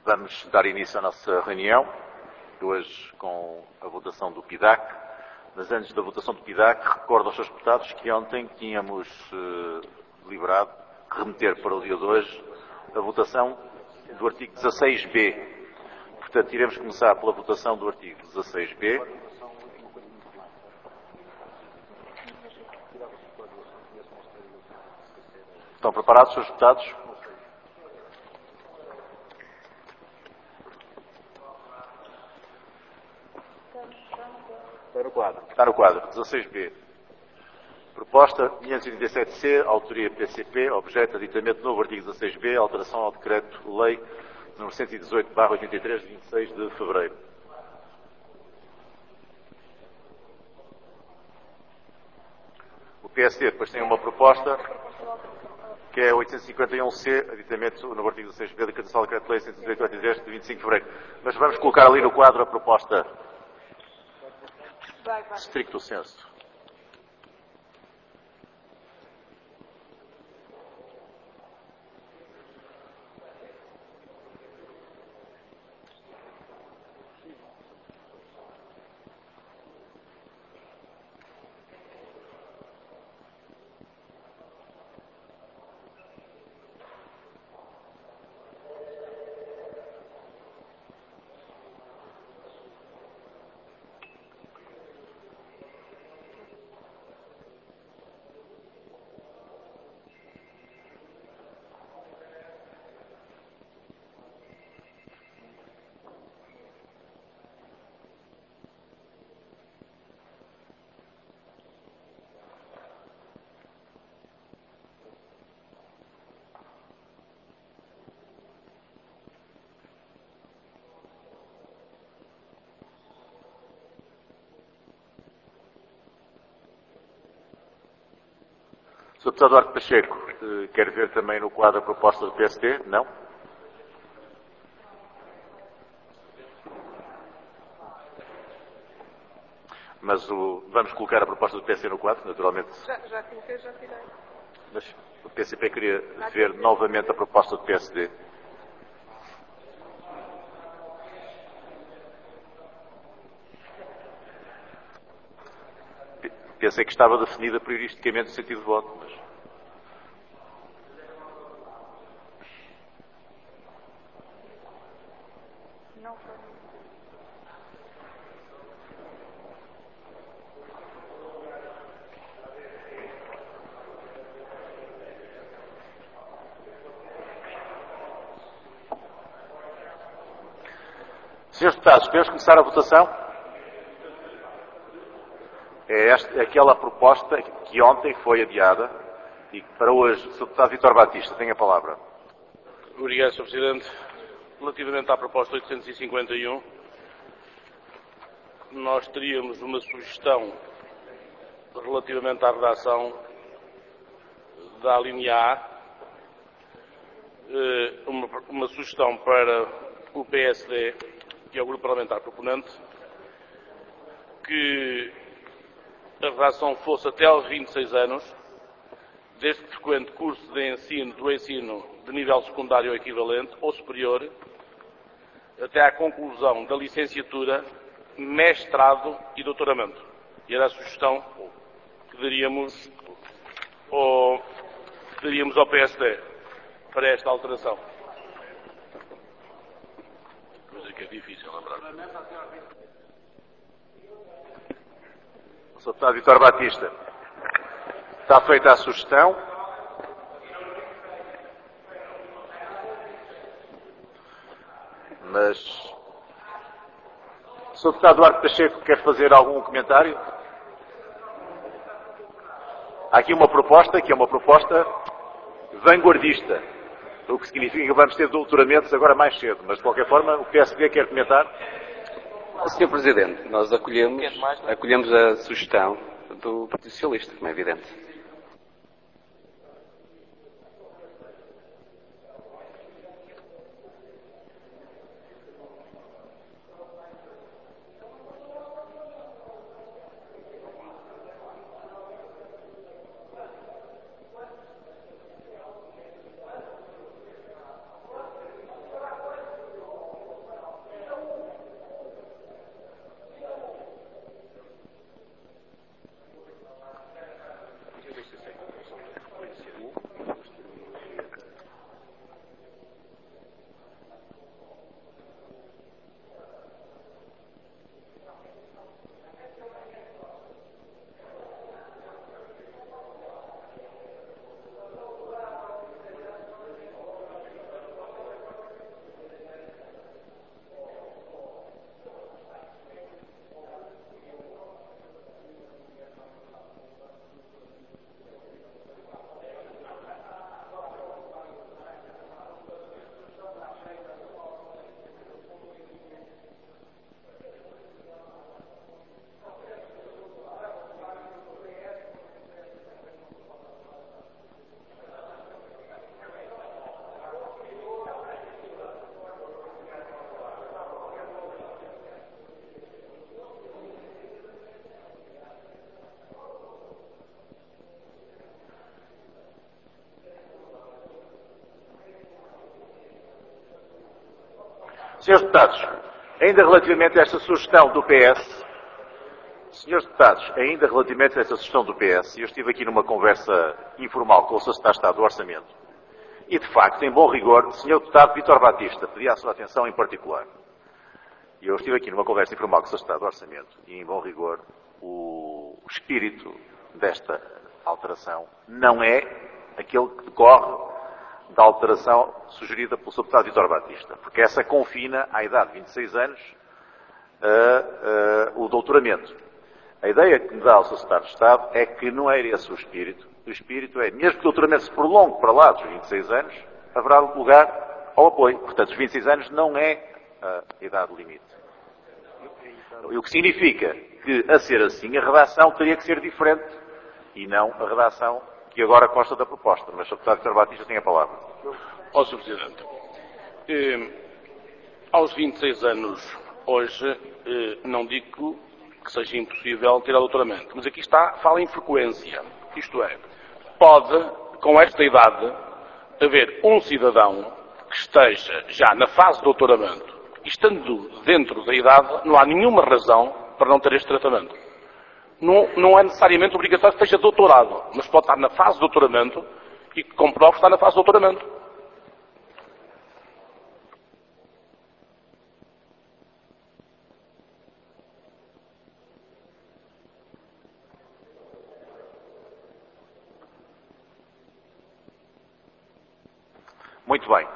Vamos dar início à nossa reunião, hoje com a votação do PIDAC. Mas antes da votação do PIDAC, recordo aos seus deputados que ontem tínhamos deliberado remeter para o dia de hoje a votação do artigo 16b. Portanto, iremos começar pela votação do artigo 16b. Estão preparados, senhores deputados? Está no quadro. 16b. Proposta 587-C, autoria PCP, objeto aditamento do novo artigo 16b, alteração ao decreto-lei nº 118/83, de 26 de fevereiro. O PSD depois tem uma proposta que é 851-C, aditamento no artigo 16b da Cadução ao decreto-lei 118/83, de 25 de fevereiro. Mas vamos colocar ali no quadro a proposta stricto sensu. Sr. Deputado Duarte Pacheco, quer ver também no quadro a proposta do PSD? Não? Mas vamos colocar a proposta do PSD no quadro, naturalmente. Já coloquei, já tirei. Mas o PCP queria ver novamente a proposta do PSD. Pensei que estava definida prioristicamente o sentido de voto, mas... Não foi. Senhores deputados, podemos começar a votação? É aquela proposta que ontem foi adiada e que para hoje, Sr. Deputado Vítor Batista, tem a palavra. Obrigado, Sr. Presidente. Relativamente à proposta 851, nós teríamos uma sugestão relativamente à redação da alínea A, uma sugestão para o PSD, que é o grupo parlamentar proponente, que a redação fosse até aos 26 anos, desde que frequente curso de ensino do ensino de nível secundário ou equivalente ou superior, até à conclusão da licenciatura, mestrado e doutoramento. E era a sugestão que daríamos ao PSD para esta alteração. Coisa que é difícil lembrar. Sr. Deputado Vítor Batista, está feita a sugestão. Mas... Sr. Deputado Duarte Pacheco, quer fazer algum comentário? Há aqui uma proposta, que é uma proposta vanguardista, o que significa que vamos ter doutoramentos agora mais cedo, mas de qualquer forma o PSD quer comentar. Sr. Presidente, nós acolhemos a sugestão do Partido Socialista, como é evidente. Senhores Deputados, ainda relativamente a esta sugestão do PS, Senhores Deputados, ainda relativamente a esta sugestão do PS, eu estive aqui numa conversa informal com o Sr. Secretário de Estado do Orçamento e, de facto, em bom rigor, o Sr. Deputado Vítor Batista pedia a sua atenção em particular. Eu estive aqui numa conversa informal com o Sr. Secretário do Orçamento e, em bom rigor, o espírito desta alteração não é aquele que decorre da alteração sugerida pelo Sr. Deputado Vítor Batista, porque essa confina à idade de 26 anos o doutoramento. A ideia que me dá o Sr. Secretário de Estado é que não é esse o espírito. O espírito é, mesmo que o doutoramento se prolongue para lá dos 26 anos, haverá lugar ao apoio. Portanto, os 26 anos não é a idade limite. O que significa que, a ser assim, a redação teria que ser diferente e não a redação que agora consta da proposta. Mas o Sr. Deputado Vítor Batista tem a palavra. Ó, Sr. Presidente, aos 26 anos hoje, não digo que seja impossível tirar doutoramento, mas aqui fala em frequência. Isto é, pode, com esta idade, haver um cidadão que esteja já na fase de doutoramento, e estando dentro da idade, não há nenhuma razão para não ter este tratamento. Não é necessariamente obrigatório que esteja doutorado, mas pode estar na fase de doutoramento e que comprove que está na fase de doutoramento. Muito bem.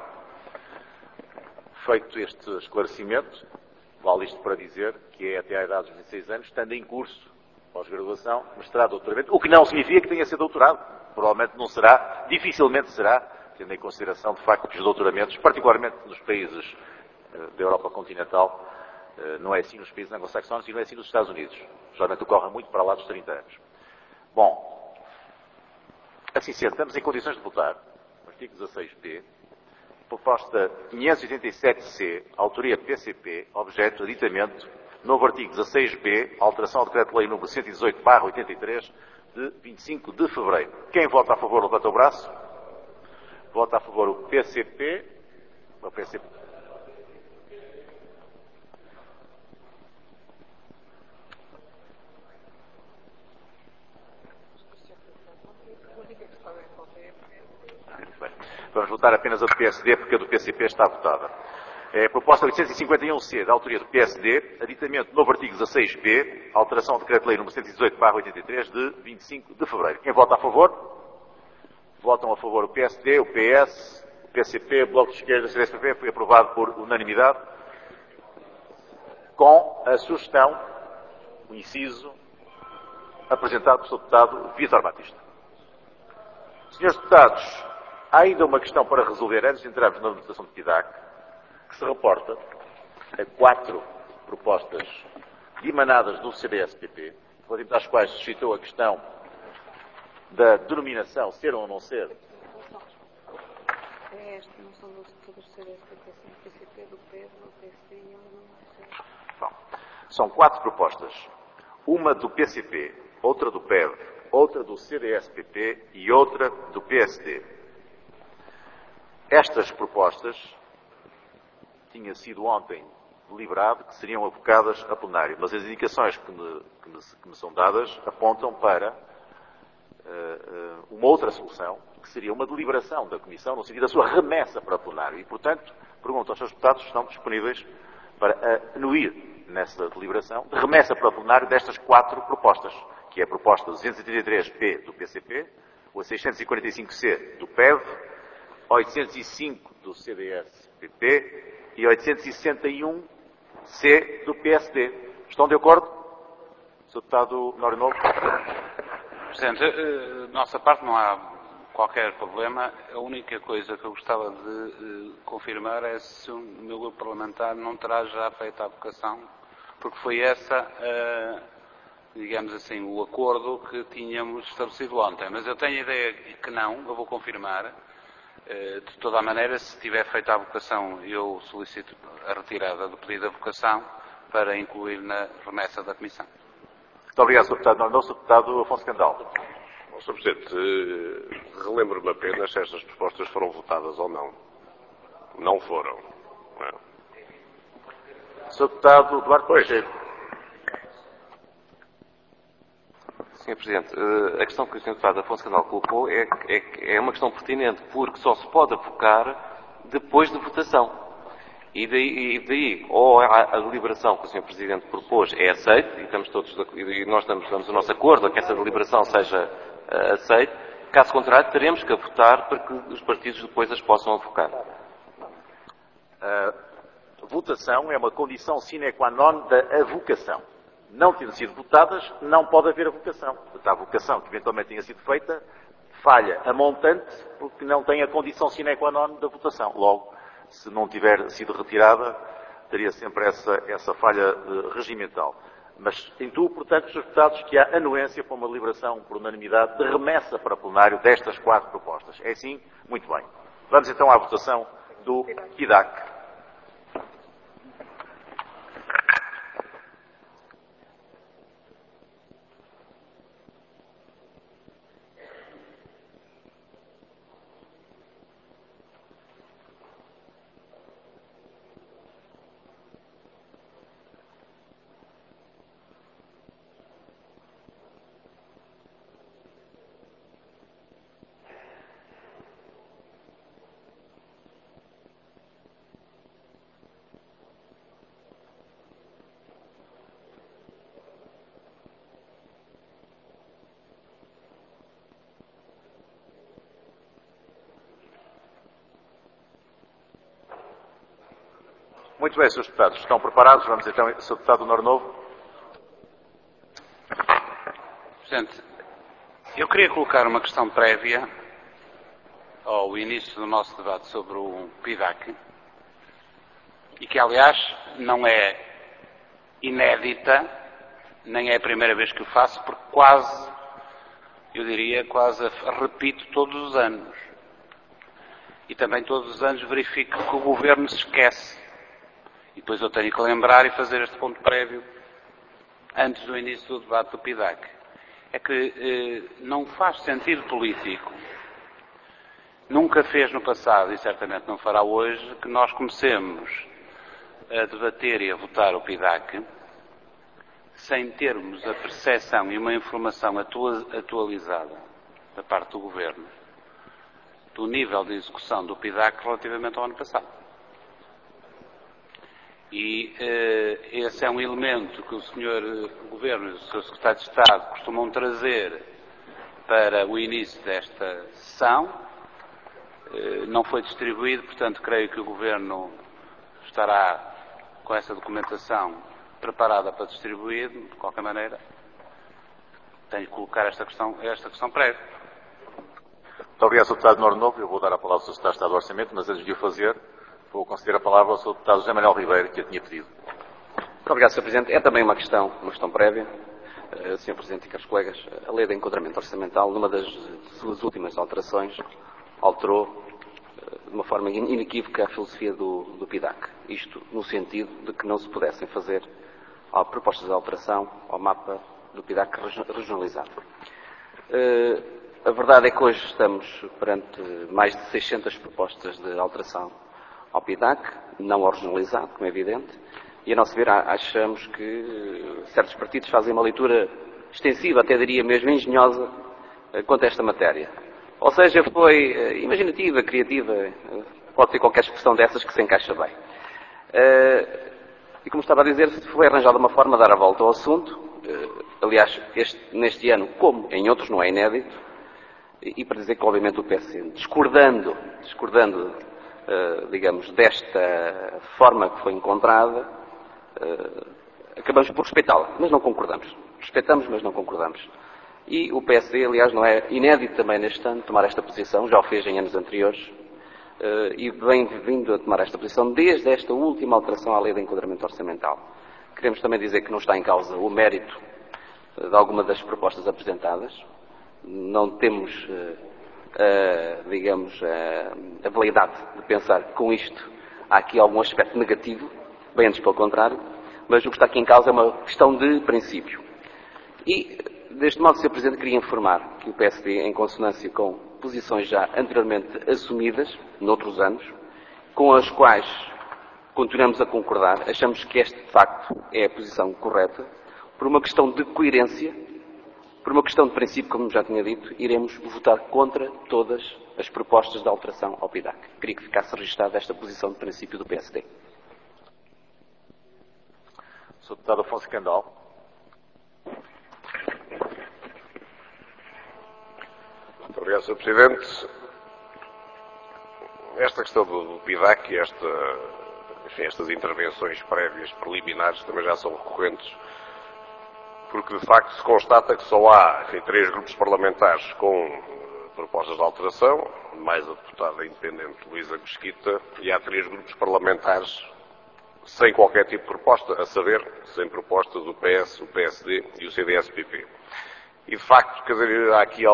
Feito este esclarecimento, vale isto para dizer que é até à idade dos 26 anos, estando em curso pós-graduação, mestrado, doutoramento, o que não significa que tenha sido doutorado. Provavelmente não será, dificilmente será, tendo em consideração, de facto, que os doutoramentos, particularmente nos países da Europa continental, não é assim nos países anglo-saxónicos e não é assim nos Estados Unidos. Geralmente ocorre muito para lá dos 30 anos. Bom, assim sendo, estamos em condições de votar. Artigo 16b. Proposta 587-C, autoria PCP, objeto aditamento, novo artigo 16b, alteração ao Decreto-Lei nº 118/83, de 25 de fevereiro. Quem vota a favor, levanta o braço. Vota a favor o PCP. O PCP. Bem, vamos votar apenas a do PSD, porque a do PCP está votada. É a proposta 851-C, da autoria do PSD, aditamento do novo artigo 16b, alteração ao Decreto-Lei nº 118/83, de 25 de fevereiro. Quem vota a favor? Votam a favor o PSD, o PS, o PCP, o Bloco de Esquerda e o CDS-PP. Foi aprovado por unanimidade, com a sugestão, o inciso, apresentado pelo Sr. Deputado Vítor Batista. Senhores Deputados, há ainda uma questão para resolver antes de entrarmos na votação de PIDAC, que se reporta a 4 propostas dimanadas do CDS-PP, relativamente às quais suscitou a questão da denominação ser ou não ser. É esta, não são do CDS-PP, são do PCP, do PEV, do PSD e uma do... Bom, são 4 propostas. Uma do PCP, outra do PEV, outra do CDS-PP e outra do PSD. Estas propostas tinha sido ontem deliberado que seriam avocadas a plenário, mas as indicações que me são dadas apontam para uma outra solução, que seria uma deliberação da Comissão no sentido da sua remessa para plenário. E, portanto, pergunto aos seus deputados se estão disponíveis para anuir nessa deliberação de remessa para plenário destas 4 propostas, que é a proposta 233-P do PCP, o 645-C do PEV, 805 do CDS-PP e 861-C do PSD. Estão de acordo? Sr. Deputado Nório Novo. Presidente, nossa parte não há qualquer problema. A única coisa que eu gostava de confirmar é se o meu grupo parlamentar não terá já feito a avocação, porque foi essa, digamos assim, o acordo que tínhamos estabelecido ontem. Mas eu tenho a ideia que não, eu vou confirmar. De toda a maneira, se tiver feito a avocação, eu solicito a retirada do pedido de avocação para incluir na remessa da Comissão. Muito obrigado, Sr. Deputado Nório Novo. Sr. Deputado Afonso Candal. Bom, Sr. Presidente, relembro-me apenas se estas propostas foram votadas ou não. Não foram. Não é? Sr. Deputado Duarte Pacheco. Sr. Presidente, a questão que o Sr. Deputado Afonso Casal colocou é uma questão pertinente, porque só se pode avocar depois de votação. E daí, ou a deliberação que o Sr. Presidente propôs é aceite, e nós damos o nosso acordo a que essa deliberação seja aceite, caso contrário, teremos que votar para que os partidos depois as possam avocar. A votação é uma condição sine qua non da avocação. Não tendo sido votadas, não pode haver avocação. Portanto, a avocação que eventualmente tenha sido feita falha a montante porque não tem a condição sine qua non da votação. Logo, se não tiver sido retirada, teria sempre essa falha regimental. Mas intuo, portanto, Srs. Deputados, que há anuência para uma deliberação por unanimidade de remessa para plenário destas 4 propostas. É assim? Muito bem. Vamos então à votação do PIDAC. Muito bem, Srs. Deputados. Estão preparados? Vamos então, Sr. Deputado Honor Novo. Presidente, eu queria colocar uma questão prévia ao início do nosso debate sobre o PIDAC e que, aliás, não é inédita, nem é a primeira vez que o faço, porque quase, eu diria, quase repito todos os anos. E também todos os anos verifico que o Governo se esquece. E depois eu tenho que lembrar e fazer este ponto prévio antes do início do debate do PIDAC. É que não faz sentido político, nunca fez no passado e certamente não fará hoje, que nós comecemos a debater e a votar o PIDAC sem termos a percepção e uma informação atualizada da parte do Governo do nível de execução do PIDAC relativamente ao ano passado. E esse é um elemento que o Sr. Governo e o Sr. Secretário de Estado costumam trazer para o início desta sessão. Não foi distribuído, portanto, creio que o Governo estará com essa documentação preparada para distribuir. De qualquer maneira, tenho que colocar esta questão prévia. Muito obrigado, Sr. Deputado Honor Novo. Eu vou dar a palavra ao Sr. Secretário de Estado do Orçamento, mas antes de o fazer, vou conceder a palavra ao Sr. Deputado José Manuel Ribeiro, que a tinha pedido. Muito obrigado, Sr. Presidente. É também uma questão prévia. Sr. Presidente e caros colegas, a Lei de Enquadramento Orçamental, numa das suas últimas alterações, alterou de uma forma inequívoca a filosofia do PIDAC. Isto no sentido de que não se pudessem fazer propostas de alteração ao mapa do PIDAC regionalizado. A verdade é que hoje estamos perante mais de 600 propostas de alteração ao PIDAC, não ao regionalizado, como é evidente, e a nosso ver achamos que certos partidos fazem uma leitura extensiva, até diria mesmo engenhosa, quanto a esta matéria. Ou seja, foi imaginativa, criativa, pode ter qualquer expressão dessas que se encaixa bem. E como estava a dizer, foi arranjada uma forma de dar a volta ao assunto, aliás, neste ano, como em outros, não é inédito, e para dizer que obviamente o PS, discordando, digamos, desta forma que foi encontrada, acabamos por respeitá-la, mas não concordamos. Respeitamos, mas não concordamos. E o PSD, aliás, não é inédito também neste ano tomar esta posição, já o fez em anos anteriores, e vem vindo a tomar esta posição desde esta última alteração à Lei de Enquadramento Orçamental. Queremos também dizer que não está em causa o mérito de alguma das propostas apresentadas. Não temos, digamos, a validade de pensar que com isto há aqui algum aspecto negativo, bem antes pelo contrário, mas o que está aqui em causa é uma questão de princípio. E, deste modo, Sr. Presidente, queria informar que o PSD, em consonância com posições já anteriormente assumidas, noutros anos, com as quais continuamos a concordar, achamos que este, de facto, é a posição correta, por uma questão de coerência, por uma questão de princípio, como já tinha dito, iremos votar contra todas as propostas de alteração ao PIDAC. Queria que ficasse registada esta posição de princípio do PSD. Sr. Deputado Afonso Candal. Muito obrigado, Sr. Presidente. Esta questão do PIDAC e estas intervenções prévias, preliminares, também já são recorrentes, porque de facto se constata que só há 3 grupos parlamentares com propostas de alteração, mais a deputada independente Luísa Mesquita, e há 3 grupos parlamentares sem qualquer tipo de proposta, a saber, sem propostas o PS, o PSD e o CDS-PP. E de facto, quer dizer, há aqui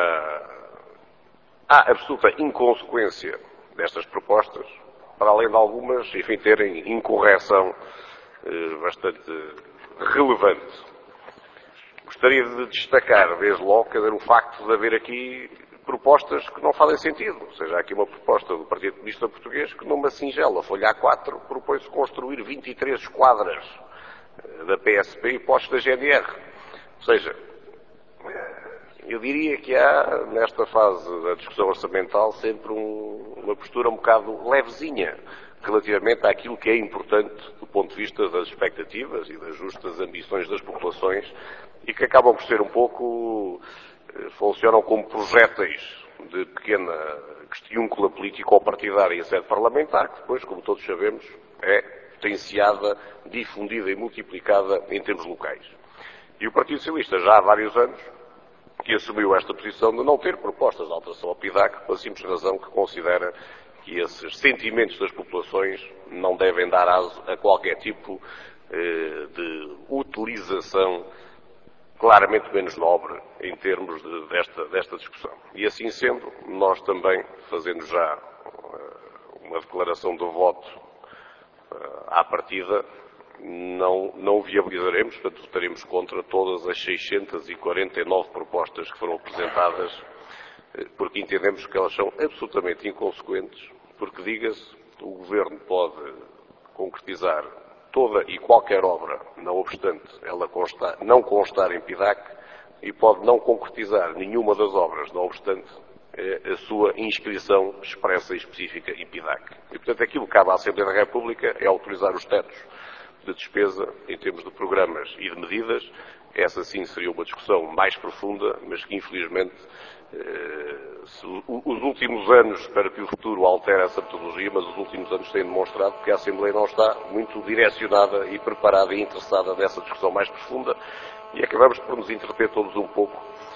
há absoluta inconsequência destas propostas, para além de algumas, enfim, terem incorreção bastante relevante. Gostaria de destacar, desde logo, quer dizer, o facto de haver aqui propostas que não fazem sentido. Ou seja, há aqui uma proposta do Partido Comunista Português que, numa singela folha A4, propõe-se construir 23 esquadras da PSP e postos da GNR. Ou seja, eu diria que há, nesta fase da discussão orçamental, sempre uma postura um bocado levezinha relativamente àquilo que é importante do ponto de vista das expectativas e das justas ambições das populações e que acabam por ser um pouco, funcionam como projéteis de pequena questiúncula política ou partidária em sede parlamentar, que depois, como todos sabemos, é potenciada, difundida e multiplicada em termos locais. E o Partido Socialista já há vários anos que assumiu esta posição de não ter propostas de alteração ao PIDAC, pela simples razão que considera que esses sentimentos das populações não devem dar aso a qualquer tipo de utilização claramente menos nobre em termos desta discussão. E assim sendo, nós também, fazendo já uma declaração de voto à partida, não viabilizaremos, portanto votaremos contra todas as 649 propostas que foram apresentadas, porque entendemos que elas são absolutamente inconsequentes, porque, diga-se, o Governo pode concretizar toda e qualquer obra, não obstante ela não constar em PIDAC, e pode não concretizar nenhuma das obras, não obstante a sua inscrição expressa e específica em PIDAC. E, portanto, aquilo que cabe à Assembleia da República é autorizar os tetos de despesa em termos de programas e de medidas. Essa sim seria uma discussão mais profunda, mas que infelizmente os últimos anos, espero que o futuro altere essa metodologia, mas os últimos anos têm demonstrado que a Assembleia não está muito direcionada e preparada e interessada nessa discussão mais profunda e acabamos por nos entreter todos um pouco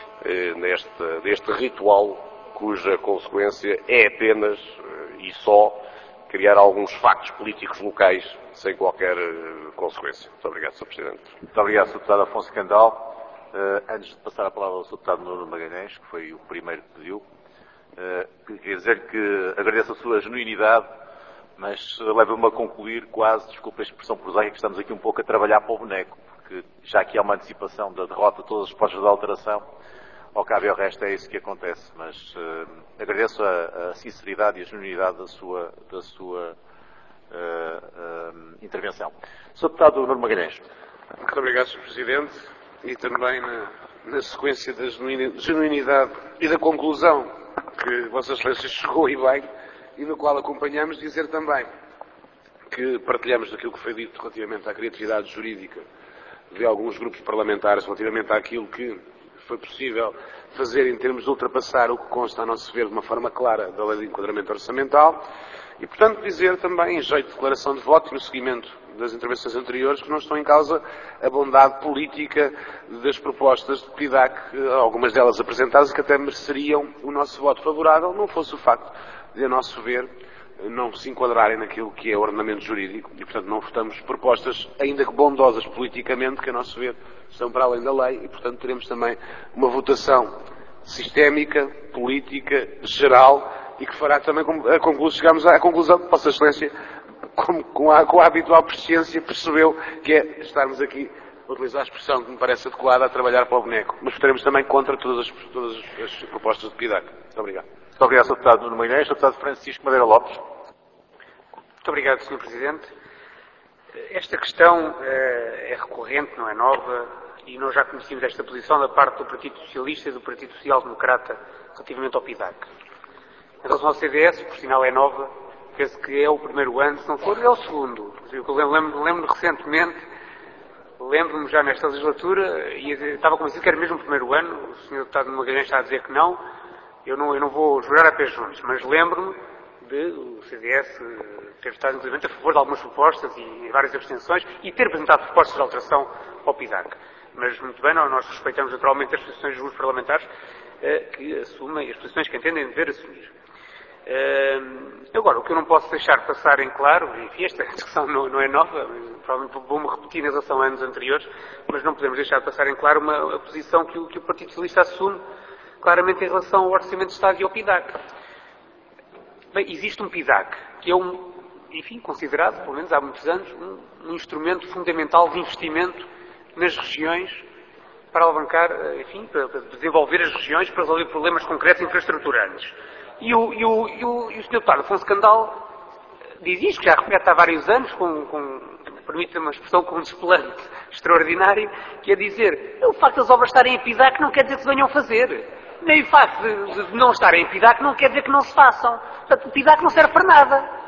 neste ritual cuja consequência é apenas e só criar alguns factos políticos locais sem qualquer consequência. Muito obrigado, Sr. Presidente. Muito obrigado, Sr. Deputado Afonso Candal. Antes de passar a palavra ao Sr. Deputado Nuno Magalhães, que foi o primeiro que pediu, queria dizer que agradeço a sua genuinidade, mas leva-me a concluir quase, desculpe a expressão prosaica, que estamos aqui um pouco a trabalhar para o boneco, porque já aqui há uma antecipação da derrota de todas as propostas de alteração. Ao cabo e ao resto é isso que acontece, mas agradeço a sinceridade e a genuinidade da sua intervenção. Sr. Deputado Nuno Magalhães. Muito obrigado, Sr. Presidente, e também na sequência da genuinidade e da conclusão que Vossa Excelência chegou e bem, e do qual acompanhamos, dizer também que partilhamos daquilo que foi dito relativamente à criatividade jurídica de alguns grupos parlamentares, relativamente àquilo que foi possível fazer em termos de ultrapassar o que consta, a nosso ver, de uma forma clara da Lei de Enquadramento Orçamental e, portanto, dizer também, em jeito de declaração de voto e no seguimento das intervenções anteriores, que não estão em causa a bondade política das propostas de PIDAC, algumas delas apresentadas, que até mereceriam o nosso voto favorável, não fosse o facto de, a nosso ver, não se enquadrarem naquilo que é ordenamento jurídico e, portanto, não votamos propostas, ainda que bondosas politicamente, que, a nosso ver, estão para além da lei e, portanto, teremos também uma votação sistémica, política, geral e que fará também chegarmos à conclusão que Vossa Excelência, com a habitual presciência, percebeu que é estarmos aqui, vou utilizar a expressão que me parece adequada, a trabalhar para o boneco. Mas votaremos também contra todas as propostas de PIDAC. Muito obrigado. Muito obrigado, Sr. Deputado Nuno Magalhães. Sr. Deputado Francisco Madeira Lopes. Muito obrigado, Sr. Presidente. Esta questão é recorrente, não é nova, e nós já conhecemos esta posição da parte do Partido Socialista e do Partido Social Democrata relativamente ao PIDAC. Em relação ao CDS, por sinal é nova, penso que é o primeiro ano, se não for, é o segundo. Eu lembro-me recentemente, lembro-me já nesta legislatura, e estava convencido que era mesmo o primeiro ano, o Sr. Deputado Magalhães está a dizer que não, eu não vou jurar a pés juntos, mas lembro-me de o CDS ter estado, inclusive, a favor de algumas propostas e várias abstenções e ter apresentado propostas de alteração ao PIDAC. Mas, muito bem, nós respeitamos naturalmente as posições dos grupos parlamentares que assumem as posições que entendem dever assumir. Agora, o que eu não posso deixar passar em claro, enfim, esta discussão não é nova, provavelmente vou-me repetir em relação a anos anteriores, mas não podemos deixar de passar em claro a posição que o Partido Socialista assume claramente em relação ao Orçamento de Estado e ao PIDAC. Bem, existe um PIDAC, que é enfim, considerado, pelo menos há muitos anos, um instrumento fundamental de investimento nas regiões para alavancar, enfim, para desenvolver as regiões, para resolver problemas concretos infraestruturantes. E o Sr. Deputado Afonso Candal diz isto, que já repete há vários anos, permite uma expressão com um desplante extraordinário, que é dizer, o facto das obras estarem em PIDAC não quer dizer que se venham fazer. Nem o facto de não estarem em PIDAC não quer dizer que não se façam. Portanto, o PIDAC não serve para nada.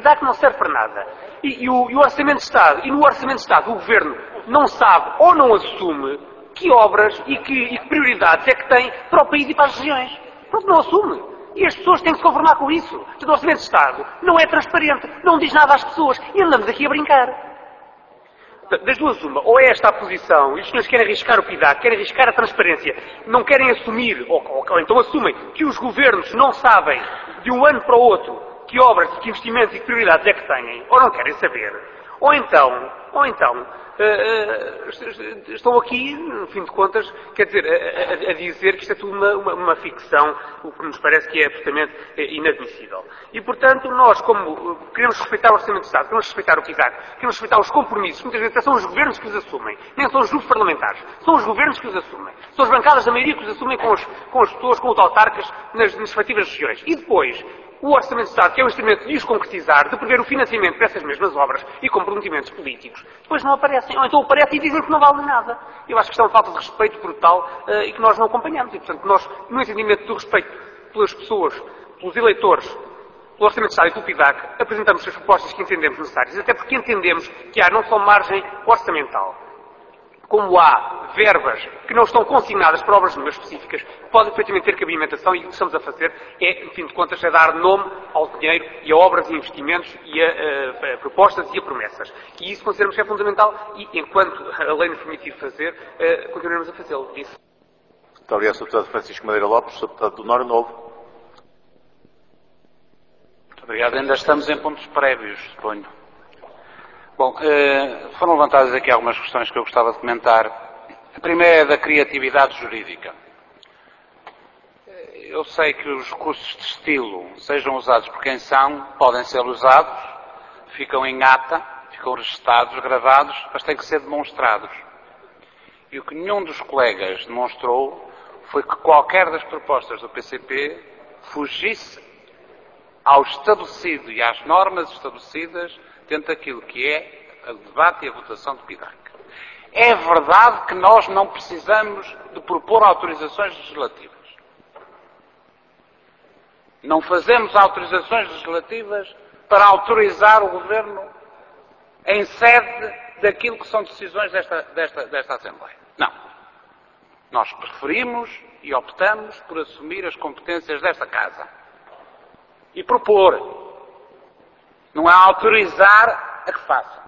E o Orçamento de Estado, e no Orçamento de Estado o Governo não sabe ou não assume que obras e que prioridades é que tem para o país e para as regiões. Pronto, não assume. E as pessoas têm que se conformar com isso. Portanto, o Orçamento de Estado não é transparente, não diz nada às pessoas e andamos aqui a brincar. Das duas uma, ou é esta a posição, e os senhores querem arriscar o PIDAC, querem arriscar a transparência, não querem assumir, ou então assumem, que os governos não sabem de um ano para o outro que obras, que investimentos e que prioridades é que têm, ou não querem saber, ou então, estão aqui, no fim de contas, quer dizer, a dizer que isto é tudo uma ficção, o que nos parece que é absolutamente inadmissível. E, portanto, nós, como queremos respeitar o Orçamento de Estado, queremos respeitar o PIDAC, queremos respeitar os compromissos, muitas vezes são os governos que os assumem, nem são os grupos parlamentares, são os governos que os assumem, são as bancadas da maioria que os assumem com as pessoas, com os autarcas, nas respectivas regiões. E depois, o Orçamento de Estado, que é um instrumento de os concretizar, de prever o financiamento para essas mesmas obras e comprometimentos políticos, depois não aparecem, ou então aparecem e dizem que não vale nada. Eu acho que isto é uma falta de respeito brutal e que nós não acompanhamos. E, portanto, nós, no entendimento do respeito pelas pessoas, pelos eleitores, pelo Orçamento de Estado e pelo PIDAC, apresentamos as propostas que entendemos necessárias, até porque entendemos que há não só margem orçamental, como há verbas que não estão consignadas para obras específicas, podem efetivamente ter cabimentação, e o que estamos a fazer é, no fim de contas, é dar nome ao dinheiro e a obras e investimentos e a propostas e a promessas. E isso consideramos que é fundamental e, enquanto a lei nos permitir fazer, continuaremos a fazê-lo. Muito obrigado, Sr. Deputado Francisco Madeira Lopes, Sr. Deputado do Noro Novo. Muito obrigado. Ainda estamos em pontos prévios, suponho. Bom, foram levantadas aqui algumas questões que eu gostava de comentar. A primeira é da criatividade jurídica. Eu sei que os recursos de estilo, sejam usados por quem são, podem ser usados, ficam em ata, ficam registados, gravados, mas têm que ser demonstrados. E o que nenhum dos colegas demonstrou foi que qualquer das propostas do PCP fugisse ao estabelecido e às normas estabelecidas dentro daquilo que é o debate e a votação do PIDAC. É verdade que nós não precisamos de propor autorizações legislativas. Não fazemos autorizações legislativas para autorizar o Governo em sede daquilo que são decisões desta Assembleia. Não. Nós preferimos e optamos por assumir as competências desta Casa. E propor. Não é autorizar a que faça.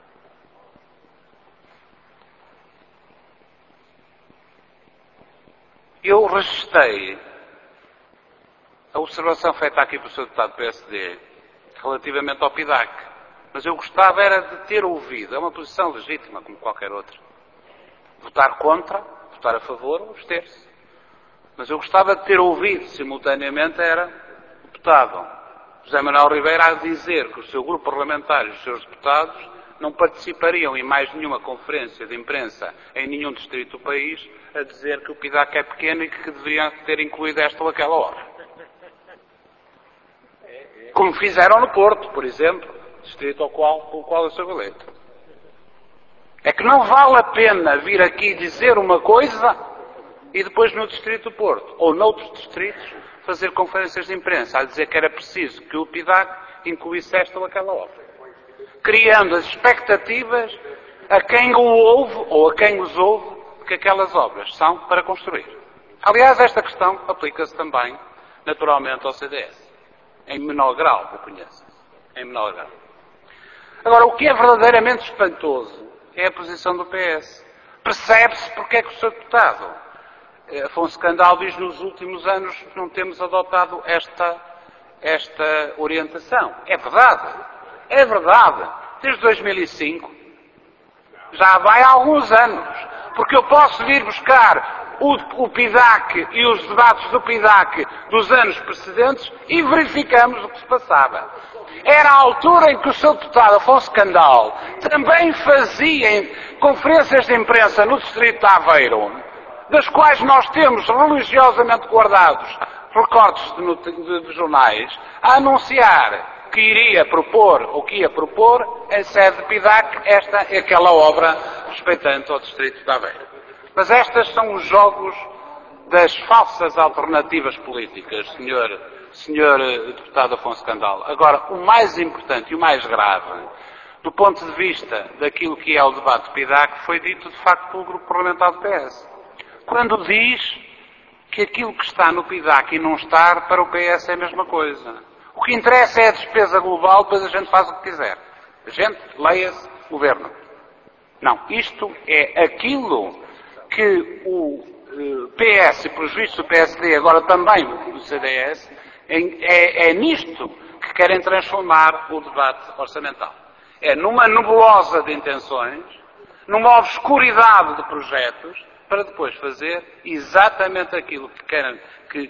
Eu registrei a observação feita aqui pelo Sr. Deputado do PSD relativamente ao PIDAC, mas eu gostava era de ter ouvido, é uma posição legítima como qualquer outra, votar contra, votar a favor ou abster-se. Mas eu gostava de ter ouvido simultaneamente era o deputado José Manuel Ribeiro a dizer que o seu grupo parlamentar e os seus deputados não participariam em mais nenhuma conferência de imprensa em nenhum distrito do país a dizer que o PIDAC é pequeno e que deveriam ter incluído esta ou aquela obra. Como fizeram no Porto, por exemplo, distrito com o qual eu sou eleito. É que não vale a pena vir aqui dizer uma coisa e depois no Distrito do Porto, ou noutros distritos, fazer conferências de imprensa a dizer que era preciso que o PIDAC incluísse esta ou aquela obra. Criando as expectativas a quem o ouve, ou a quem os ouve, que aquelas obras são para construir. Aliás, esta questão aplica-se também, naturalmente, ao CDS. Em menor grau, reconheço. Em menor grau. Agora, o que é verdadeiramente espantoso é a posição do PS. Percebe-se porque é que o Sr. Deputado Afonso Candal diz que nos últimos anos não temos adotado esta orientação. É verdade. É verdade. Desde 2005. Já vai há alguns anos. Porque eu posso vir buscar o PIDAC e os debates do PIDAC dos anos precedentes e verificamos o que se passava. Era a altura em que o Sr. Deputado Afonso Candal também fazia conferências de imprensa no Distrito de Aveiro, das quais nós temos religiosamente guardados recortes de jornais, a anunciar que iria propor, ou que ia propor, em sede de PIDAC, esta e aquela obra respeitante ao Distrito de Aveiro. Mas estes são os jogos das falsas alternativas políticas, senhor Deputado Afonso Candal. Agora, o mais importante e o mais grave, do ponto de vista daquilo que é o debate de PIDAC, foi dito, de facto, pelo Grupo Parlamentar do PS. Quando diz que aquilo que está no PIDAC e não estar, para o PS é a mesma coisa. O que interessa é a despesa global, depois a gente faz o que quiser. A gente, leia-se, governo. Não, isto é aquilo que o PS, pelos vistos do PSD, agora também do CDS, é nisto que querem transformar o debate orçamental. É numa nebulosa de intenções, numa obscuridade de projetos, para depois fazer exatamente aquilo que querem,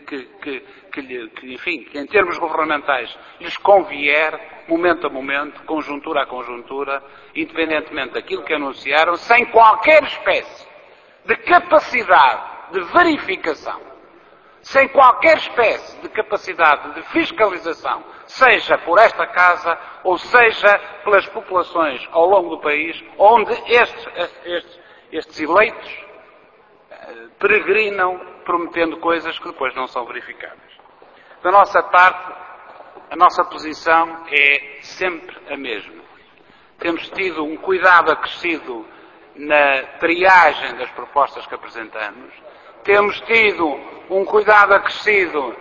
enfim, que em termos governamentais lhes convier, momento a momento, conjuntura a conjuntura, independentemente daquilo que anunciaram, sem qualquer espécie de capacidade de verificação, sem qualquer espécie de capacidade de fiscalização, seja por esta Casa ou seja pelas populações ao longo do país, onde estes eleitos peregrinam prometendo coisas que depois não são verificadas. Da nossa parte, a nossa posição é sempre a mesma. Temos tido um cuidado acrescido na triagem das propostas que apresentamos, temos tido um cuidado acrescido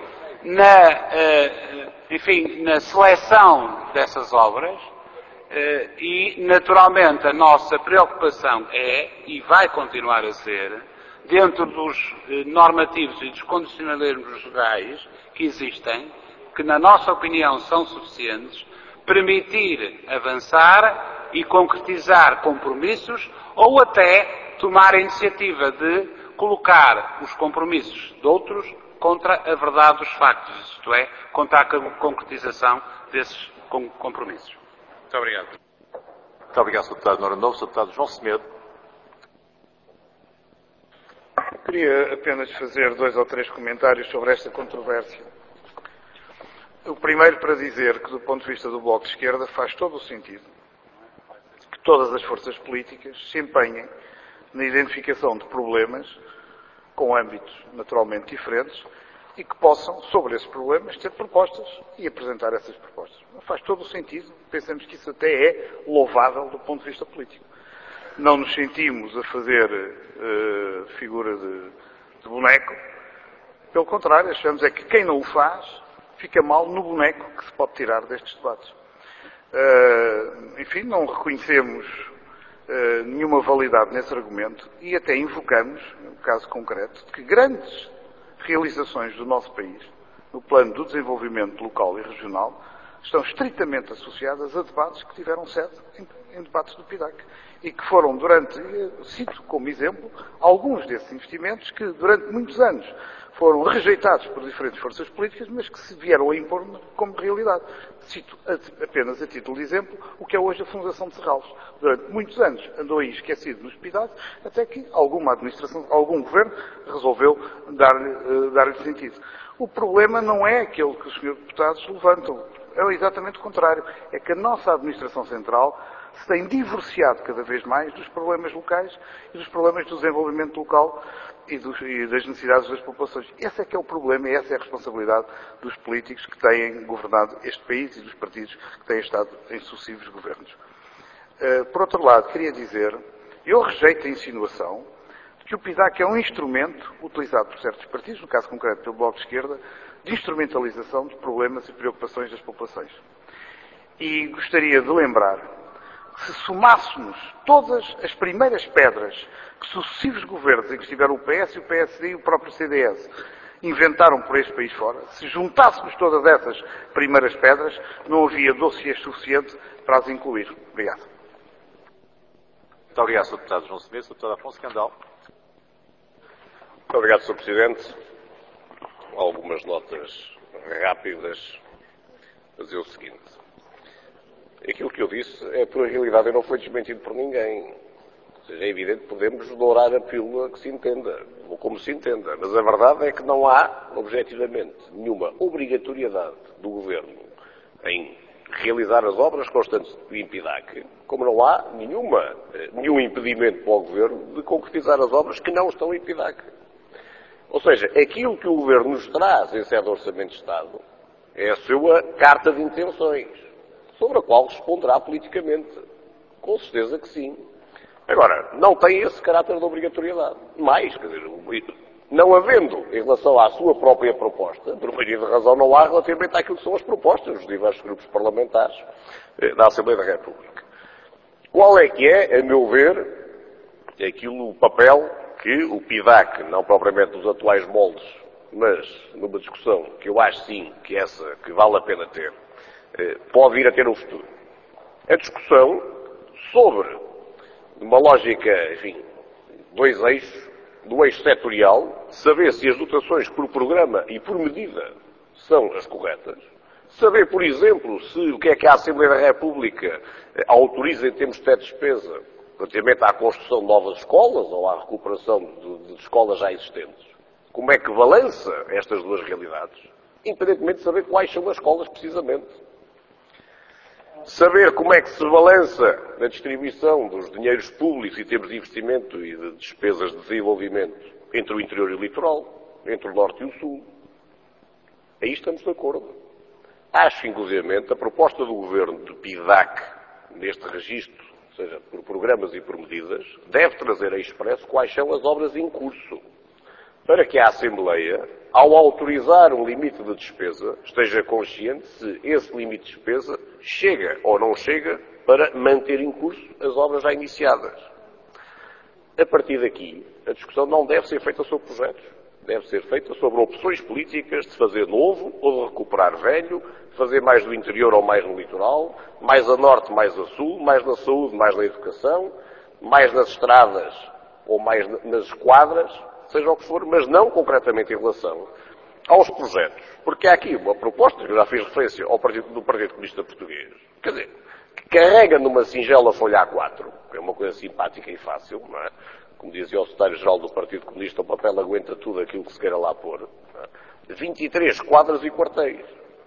na seleção dessas obras e, naturalmente, a nossa preocupação é, e vai continuar a ser, dentro dos normativos e dos condicionalismos legais que existem, que na nossa opinião são suficientes, permitir avançar e concretizar compromissos ou até tomar a iniciativa de colocar os compromissos de outros contra a verdade dos factos, isto é, contra a concretização desses compromissos. Muito obrigado. Muito obrigado, Sr. Deputado Nora Novo. Sr. Deputado João Semedo. Queria apenas fazer 2 ou 3 comentários sobre esta controvérsia. O primeiro para dizer que, do ponto de vista do Bloco de Esquerda, faz todo o sentido que todas as forças políticas se empenhem na identificação de problemas com âmbitos naturalmente diferentes e que possam, sobre esses problemas, ter propostas e apresentar essas propostas. Faz todo o sentido. Pensamos que isso até é louvável do ponto de vista político. Não nos sentimos a fazer figura de boneco. Pelo contrário, achamos é que quem não o faz fica mal no boneco que se pode tirar destes debates. Enfim, não reconhecemos nenhuma validade nesse argumento e até invocamos, no caso concreto, que grandes realizações do nosso país, no plano do desenvolvimento local e regional, estão estritamente associadas a debates que tiveram sede em debates do PIDAC e que foram cito como exemplo, alguns desses investimentos que durante muitos anos foram rejeitados por diferentes forças políticas, mas que se vieram a impor como realidade. Cito apenas a título de exemplo o que é hoje a Fundação de Serralves. Durante muitos anos andou aí esquecido nos PIDAC, até que alguma administração, algum governo resolveu dar-lhe sentido. O problema não é aquele que os senhores deputados levantam. é exatamente o contrário. É que a nossa administração central se tem divorciado cada vez mais dos problemas locais e dos problemas do desenvolvimento local e das necessidades das populações. Esse é que é o problema e essa é a responsabilidade dos políticos que têm governado este país e dos partidos que têm estado em sucessivos governos. Por outro lado, queria dizer, eu rejeito a insinuação de que o PIDAC é um instrumento utilizado por certos partidos, no caso concreto pelo Bloco de Esquerda, de instrumentalização de problemas e preocupações das populações. E gostaria de lembrar que se somássemos todas as primeiras pedras que sucessivos governos em que estiveram o PS, o PSD e o próprio CDS inventaram por este país fora, se juntássemos todas essas primeiras pedras, não havia dossiês suficiente para as incluir. Obrigado. Muito obrigado, Sr. Deputado João Semedo. Sr. Deputado Afonso Candal. Muito obrigado, Sr. Presidente. Algumas notas rápidas. Fazer o seguinte. Aquilo que eu disse é por realidade e não foi desmentido por ninguém. Ou seja, é evidente que podemos dourar a pílula que se entenda, ou como se entenda. Mas a verdade é que não há, objetivamente, nenhuma obrigatoriedade do Governo em realizar as obras constantes do INPIDAC, como não há nenhum impedimento para o Governo de concretizar as obras que não estão em INPIDAC. Ou seja, aquilo que o Governo nos traz em sede de Orçamento de Estado é a sua carta de intenções, sobre a qual responderá politicamente. Com certeza que sim. Agora, não tem esse caráter de obrigatoriedade. Mais, quer dizer, não havendo, em relação à sua própria proposta, por maioria de razão não há relativamente àquilo que são as propostas dos diversos grupos parlamentares da Assembleia da República. Qual é que é, a meu ver, o papel que o PIDAC, não propriamente nos atuais moldes, mas numa discussão que eu acho sim que essa que vale a pena ter, pode vir a ter no futuro. A discussão sobre uma lógica, enfim, dois eixos, do eixo setorial, saber se as dotações por programa e por medida são as corretas, saber, por exemplo, se o que é que a Assembleia da República autoriza em termos de teto de despesa relativamente à construção de novas escolas ou à recuperação de escolas já existentes. Como é que balança estas duas realidades, independentemente de saber quais são as escolas precisamente. Saber como é que se balança na distribuição dos dinheiros públicos em termos de investimento e de despesas de desenvolvimento entre o interior e o litoral, entre o norte e o sul. Aí estamos de acordo. Acho, inclusivamente, a proposta do Governo de PIDAC, neste registro, ou seja, por programas e por medidas, deve trazer a expresso quais são as obras em curso, para que a Assembleia, ao autorizar um limite de despesa, esteja consciente se esse limite de despesa chega ou não chega para manter em curso as obras já iniciadas. A partir daqui, a discussão não deve ser feita sobre projetos, deve ser feita sobre opções políticas de fazer novo ou de recuperar velho, de fazer mais no interior ou mais no litoral, mais a norte, mais a sul, mais na saúde, mais na educação, mais nas estradas ou mais nas esquadras, seja o que for, mas não concretamente em relação aos projetos. Porque há aqui uma proposta, que eu já fiz referência ao do Partido Comunista Português, quer dizer, que carrega numa singela folha A4, que é uma coisa simpática e fácil, não é? Como dizia o secretário-geral do Partido Comunista, o papel aguenta tudo aquilo que se queira lá pôr. 23 quadras e quartéis.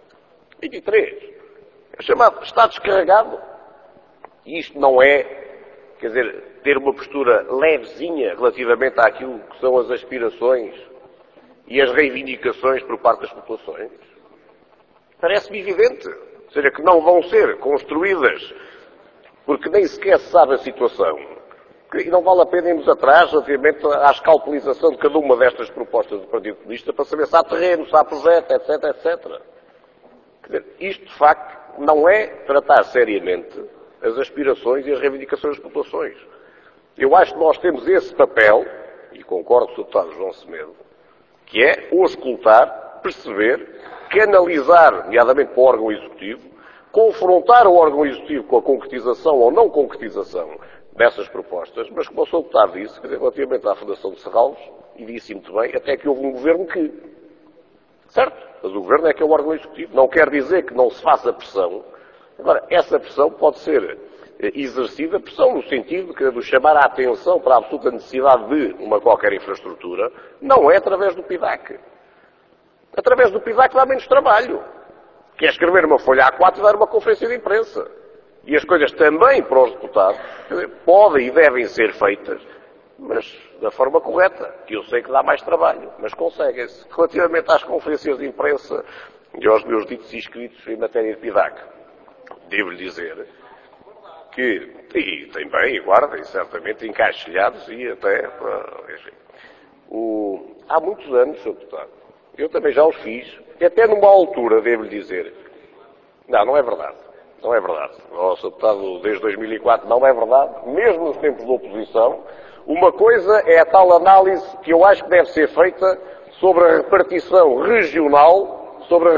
23. É chamado, está descarregado. E isto não é, quer dizer, ter uma postura levezinha relativamente àquilo que são as aspirações e as reivindicações por parte das populações. Parece-me evidente. Ou seja, que não vão ser construídas porque nem sequer se sabe a situação. E não vale a pena irmos atrás relativamente à escalpelização de cada uma destas propostas do Partido Comunista para saber se há terreno, se há projeto, etc, etc. Quer dizer, isto, de facto, não é tratar seriamente as aspirações e as reivindicações das populações. Eu acho que nós temos esse papel, e concordo com o deputado João Semedo, que é auscultar, perceber, canalizar, nomeadamente para o órgão executivo, confrontar o órgão executivo com a concretização ou não concretização dessas propostas, mas como o Sr. Deputado disse, quer dizer, relativamente à Fundação de Serralves, e disse muito bem, até que houve um governo que... Certo? Mas o governo é que é o órgão executivo. Não quer dizer que não se faça pressão. Agora, essa pressão pode ser exercida, pressão no sentido de chamar a atenção para a absoluta necessidade de uma qualquer infraestrutura, não é através do PIDAC. Através do PIDAC dá menos trabalho. que é escrever uma folha A4 e dar uma conferência de imprensa. E as coisas também para os deputados podem e devem ser feitas, mas da forma correta, que eu sei que dá mais trabalho, mas conseguem-se. Relativamente às conferências de imprensa e aos meus ditos e escritos em matéria de PIDAC, devo-lhe dizer que, e tem bem, e guardem, certamente, encaixilhados e até, enfim, há muitos anos, Sr. Deputado, eu também já os fiz, e até numa altura, devo-lhe dizer, não é verdade. Não é verdade. O Sr. Deputado, desde 2004, não é verdade. Mesmo nos tempos de oposição, uma coisa é a tal análise que eu acho que deve ser feita sobre a repartição regional,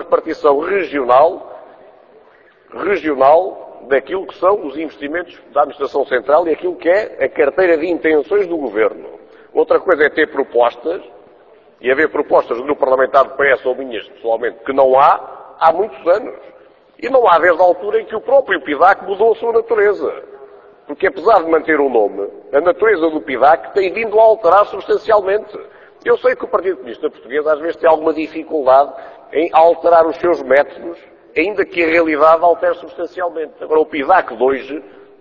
daquilo que são os investimentos da Administração Central e aquilo que é a carteira de intenções do Governo. Outra coisa é ter propostas, e haver propostas do Grupo Parlamentar do PS ou minhas, pessoalmente, que não há muitos anos. E não há desde a altura em que o próprio PIDAC mudou a sua natureza. Porque apesar de manter o nome, a natureza do PIDAC tem vindo a alterar substancialmente. Eu sei que o Partido Comunista Português às vezes tem alguma dificuldade em alterar os seus métodos, ainda que a realidade altere substancialmente. Agora, o PIDAC de hoje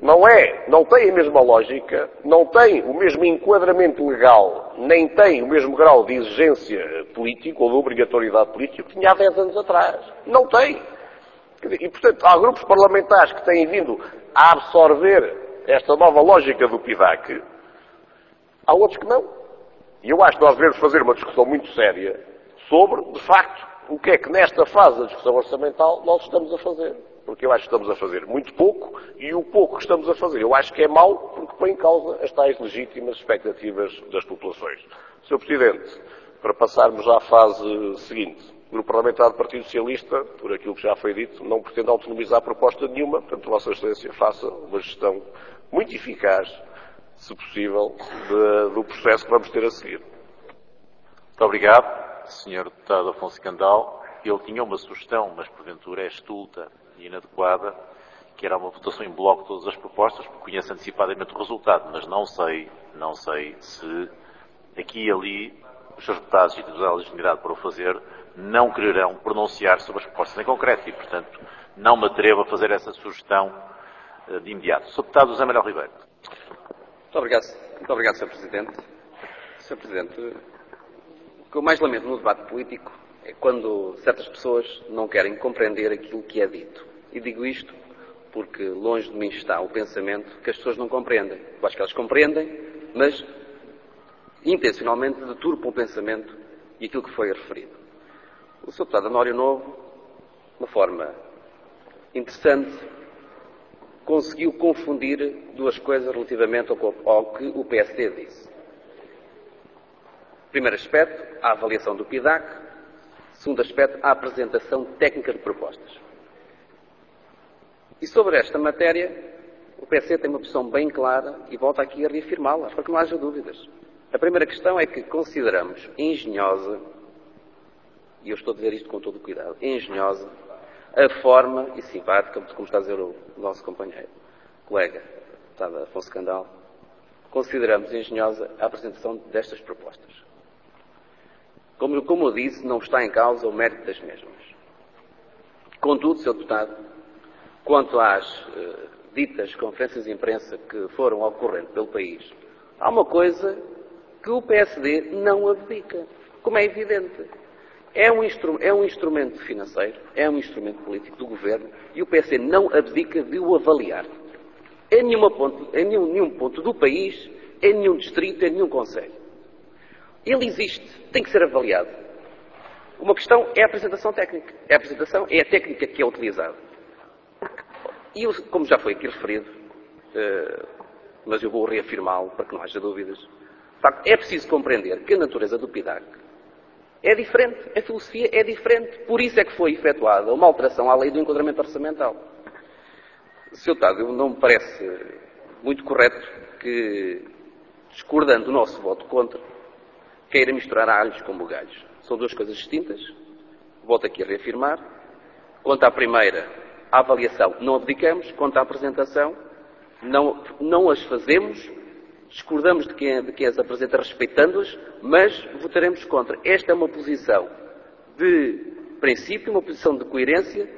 não tem a mesma lógica, não tem o mesmo enquadramento legal, nem tem o mesmo grau de exigência política ou de obrigatoriedade política que tinha há 10 anos atrás. Não tem. E, portanto, há grupos parlamentares que têm vindo a absorver esta nova lógica do PIDAC, há outros que não. E eu acho que nós devemos fazer uma discussão muito séria sobre, de facto, o que é que nesta fase da discussão orçamental nós estamos a fazer. Porque eu acho que estamos a fazer muito pouco, e o pouco que estamos a fazer eu acho que é mau, porque põe em causa as tais legítimas expectativas das populações. Sr. Presidente, para passarmos à fase seguinte, o Grupo Parlamentar do Partido Socialista, por aquilo que já foi dito, não pretende autonomizar proposta nenhuma, portanto, Vossa Excelência faça uma gestão muito eficaz, se possível, do processo que vamos ter a seguir. Muito obrigado, Sr. Deputado Afonso Candal. Ele tinha uma sugestão, mas porventura é estulta e inadequada, que era uma votação em bloco de todas as propostas, porque conhece antecipadamente o resultado, mas não sei se aqui e ali os seus deputados e titulares de legitimidade para o fazer não quererão pronunciar sobre as propostas em concreto e, portanto, não me atrevo a fazer essa sugestão de imediato. Sr. Deputado José Manuel Ribeiro. Muito obrigado, Sr. Presidente. Sr. Presidente, o que eu mais lamento no debate político é quando certas pessoas não querem compreender aquilo que é dito. E digo isto porque longe de mim está o pensamento que as pessoas não compreendem. Eu acho que elas compreendem, mas intencionalmente deturpam o pensamento e aquilo que foi referido. O Sr. Deputado Anório Novo, de uma forma interessante, conseguiu confundir duas coisas relativamente ao que o PSD disse. Primeiro aspecto, a avaliação do PIDAC. Segundo aspecto, a apresentação técnica de propostas. E sobre esta matéria, o PSD tem uma posição bem clara e volta aqui a reafirmá-la, para que não haja dúvidas. A primeira questão é que consideramos engenhosa, e eu estou a dizer isto com todo o cuidado, engenhosa, a forma e simpática, como está a dizer o nosso companheiro, colega, deputado Afonso Candal, consideramos engenhosa a apresentação destas propostas. Como eu disse, não está em causa o mérito das mesmas. Contudo, Sr. Deputado, quanto às ditas conferências de imprensa que foram ocorrendo pelo país, há uma coisa que o PSD não abdica, como é evidente. É um instrumento financeiro, é um instrumento político do Governo e o PSD não abdica de o avaliar. Em nenhum ponto do país, em nenhum distrito, em nenhum concelho. Ele existe, tem que ser avaliado. Uma questão é a apresentação técnica. É a técnica que é utilizada. E como já foi aqui referido, mas eu vou reafirmá-lo para que não haja dúvidas, de facto, é preciso compreender que a natureza do PIDAC é diferente, a filosofia é diferente. Por isso é que foi efetuada uma alteração à lei do enquadramento orçamental. Sr. Deputado, não me parece muito correto que, discordando do nosso voto contra, queira misturar alhos com bugalhos. São duas coisas distintas. Volto aqui a reafirmar. Quanto à primeira, a avaliação não abdicamos. Quanto à apresentação, não as fazemos. Discordamos de quem as apresenta, respeitando-as, mas votaremos contra. Esta é uma posição de princípio, uma posição de coerência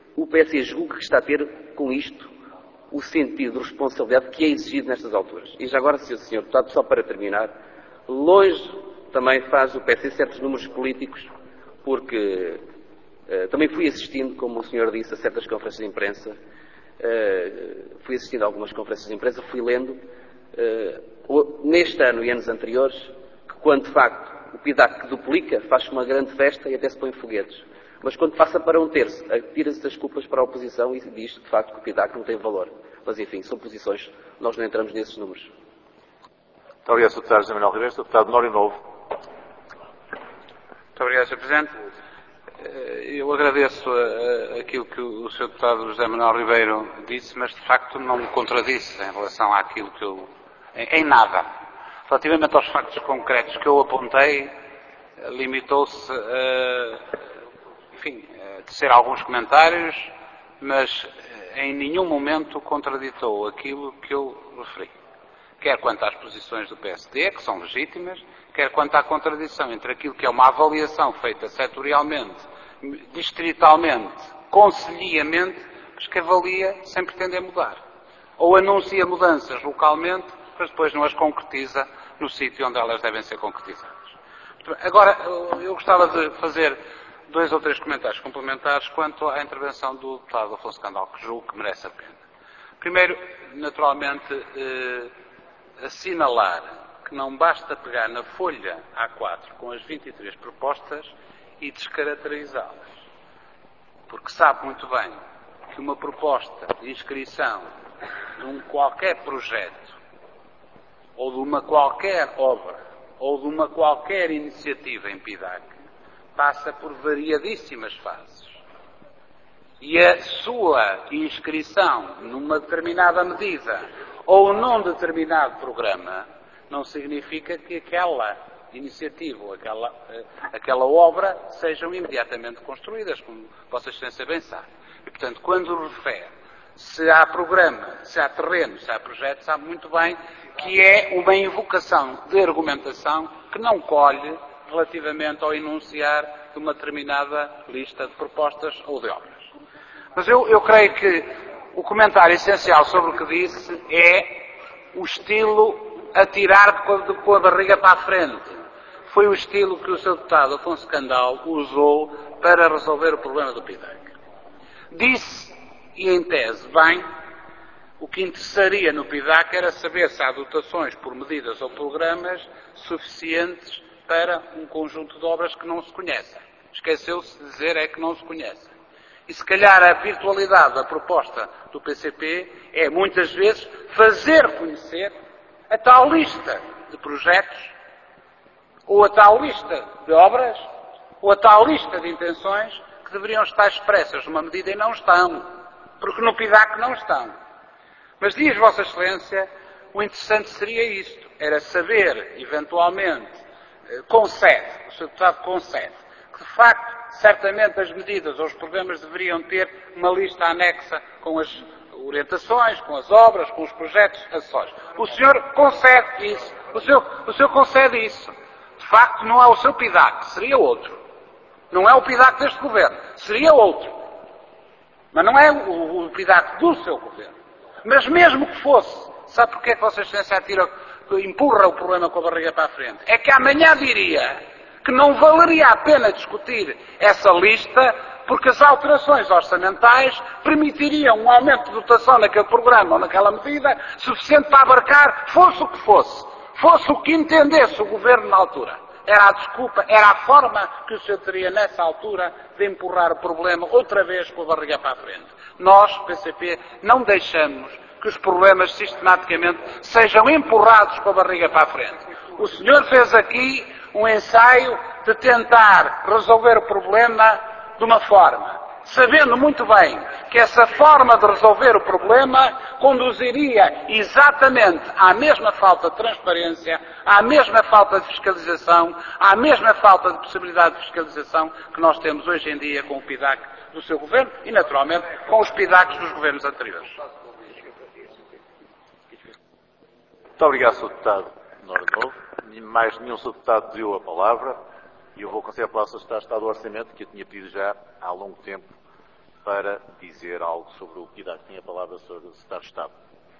o PSD julga que está a ter com isto o sentido de responsabilidade que é exigido nestas alturas. E já agora, Sr. Deputado, só para terminar, longe também faz o PSD certos números políticos, porque também fui assistindo, como o senhor disse, a certas conferências de imprensa, fui assistindo a algumas conferências de imprensa, fui lendo, neste ano e anos anteriores, que quando de facto o PIDAC duplica, faz uma grande festa e até se põe foguetes. Mas quando passa para um terço, tira-se das culpas para a oposição e diz de facto que o PIDAC não tem valor. Mas enfim, são posições, nós não entramos nesses números. Muito obrigado, Sr. Deputado José Manuel Ribeiro. Sr. Deputado Nório Novo. Muito obrigado, Sr. Presidente. Eu agradeço aquilo que o Sr. Deputado José Manuel Ribeiro disse, mas de facto não me contradisse em relação àquilo que eu... em nada. Relativamente aos factos concretos que eu apontei, limitou-se a tecer alguns comentários, mas em nenhum momento contraditou aquilo que eu referi. Quer quanto às posições do PSD, que são legítimas, quer quanto à contradição entre aquilo que é uma avaliação feita setorialmente, distritalmente, concelhiamente, mas que avalia sem pretender mudar. Ou anuncia mudanças localmente, mas depois não as concretiza no sítio onde elas devem ser concretizadas. Agora, eu gostava de fazer 2 ou 3 comentários complementares quanto à intervenção do deputado Afonso Candal, que julgo que merece a pena. Primeiro, naturalmente, assinalar que não basta pegar na folha A4 com as 23 propostas e descaracterizá-las. Porque sabe muito bem que uma proposta de inscrição de um qualquer projeto, ou de uma qualquer obra, ou de uma qualquer iniciativa em PIDAC, passa por variadíssimas fases. E a sua inscrição numa determinada medida ou num determinado programa não significa que aquela iniciativa ou aquela obra sejam imediatamente construídas, como Vossa Excelência bem sabe. E, portanto, quando refere se há programa, se há terreno, se há projeto, sabe muito bem que é uma invocação de argumentação que não colhe relativamente ao enunciar de uma determinada lista de propostas ou de obras. Mas eu creio que o comentário essencial sobre o que disse é o estilo a tirar com a barriga para a frente. Foi o estilo que o Sr. Deputado Afonso Candal usou para resolver o problema do PIDAC. Disse, e em tese bem, o que interessaria no PIDAC era saber se há dotações por medidas ou programas suficientes para um conjunto de obras que não se conhecem. Esqueceu-se de dizer é que não se conhecem. E se calhar a virtualidade da proposta do PCP é muitas vezes fazer conhecer a tal lista de projetos, ou a tal lista de obras, ou a tal lista de intenções que deveriam estar expressas numa medida e não estão, porque no PIDAC não estão. Mas diz Vossa Excelência, o interessante seria isto, era saber, eventualmente, concede, o Sr. Deputado concede, que de facto, certamente as medidas ou os programas deveriam ter uma lista anexa com as orientações, com as obras, com os projetos acessórios. O senhor concede isso. O senhor concede isso. De facto, não é o seu PIDAC, seria outro. Não é o PIDAC deste governo, seria outro. Mas não é o PIDAC do seu governo. Mas mesmo que fosse, sabe porquê que Vossa Excelência empurra o problema com a barriga para a frente? É que amanhã diria que não valeria a pena discutir essa lista, porque as alterações orçamentais permitiriam um aumento de dotação naquele programa ou naquela medida suficiente para abarcar, fosse o que fosse o que entendesse o Governo na altura. Era a desculpa, era a forma que o senhor teria nessa altura de empurrar o problema outra vez com a barriga para a frente. Nós, PCP, não deixamos que os problemas sistematicamente sejam empurrados com a barriga para a frente. O senhor fez aqui um ensaio de tentar resolver o problema de uma forma, sabendo muito bem que essa forma de resolver o problema conduziria exatamente à mesma falta de transparência, à mesma falta de fiscalização, à mesma falta de possibilidade de fiscalização que nós temos hoje em dia com o PIDAC do seu governo e, naturalmente, com os PIDACs dos governos anteriores. Muito obrigado, Sr. Deputado Nório Novo. Mais nenhum Sr. Deputado pediu a palavra e eu vou conceder a palavra ao Sr. Estado do Orçamento, que eu tinha pedido já há longo tempo para dizer algo sobre o PIDAC. Tem a palavra o Sr. Secretário de Estado.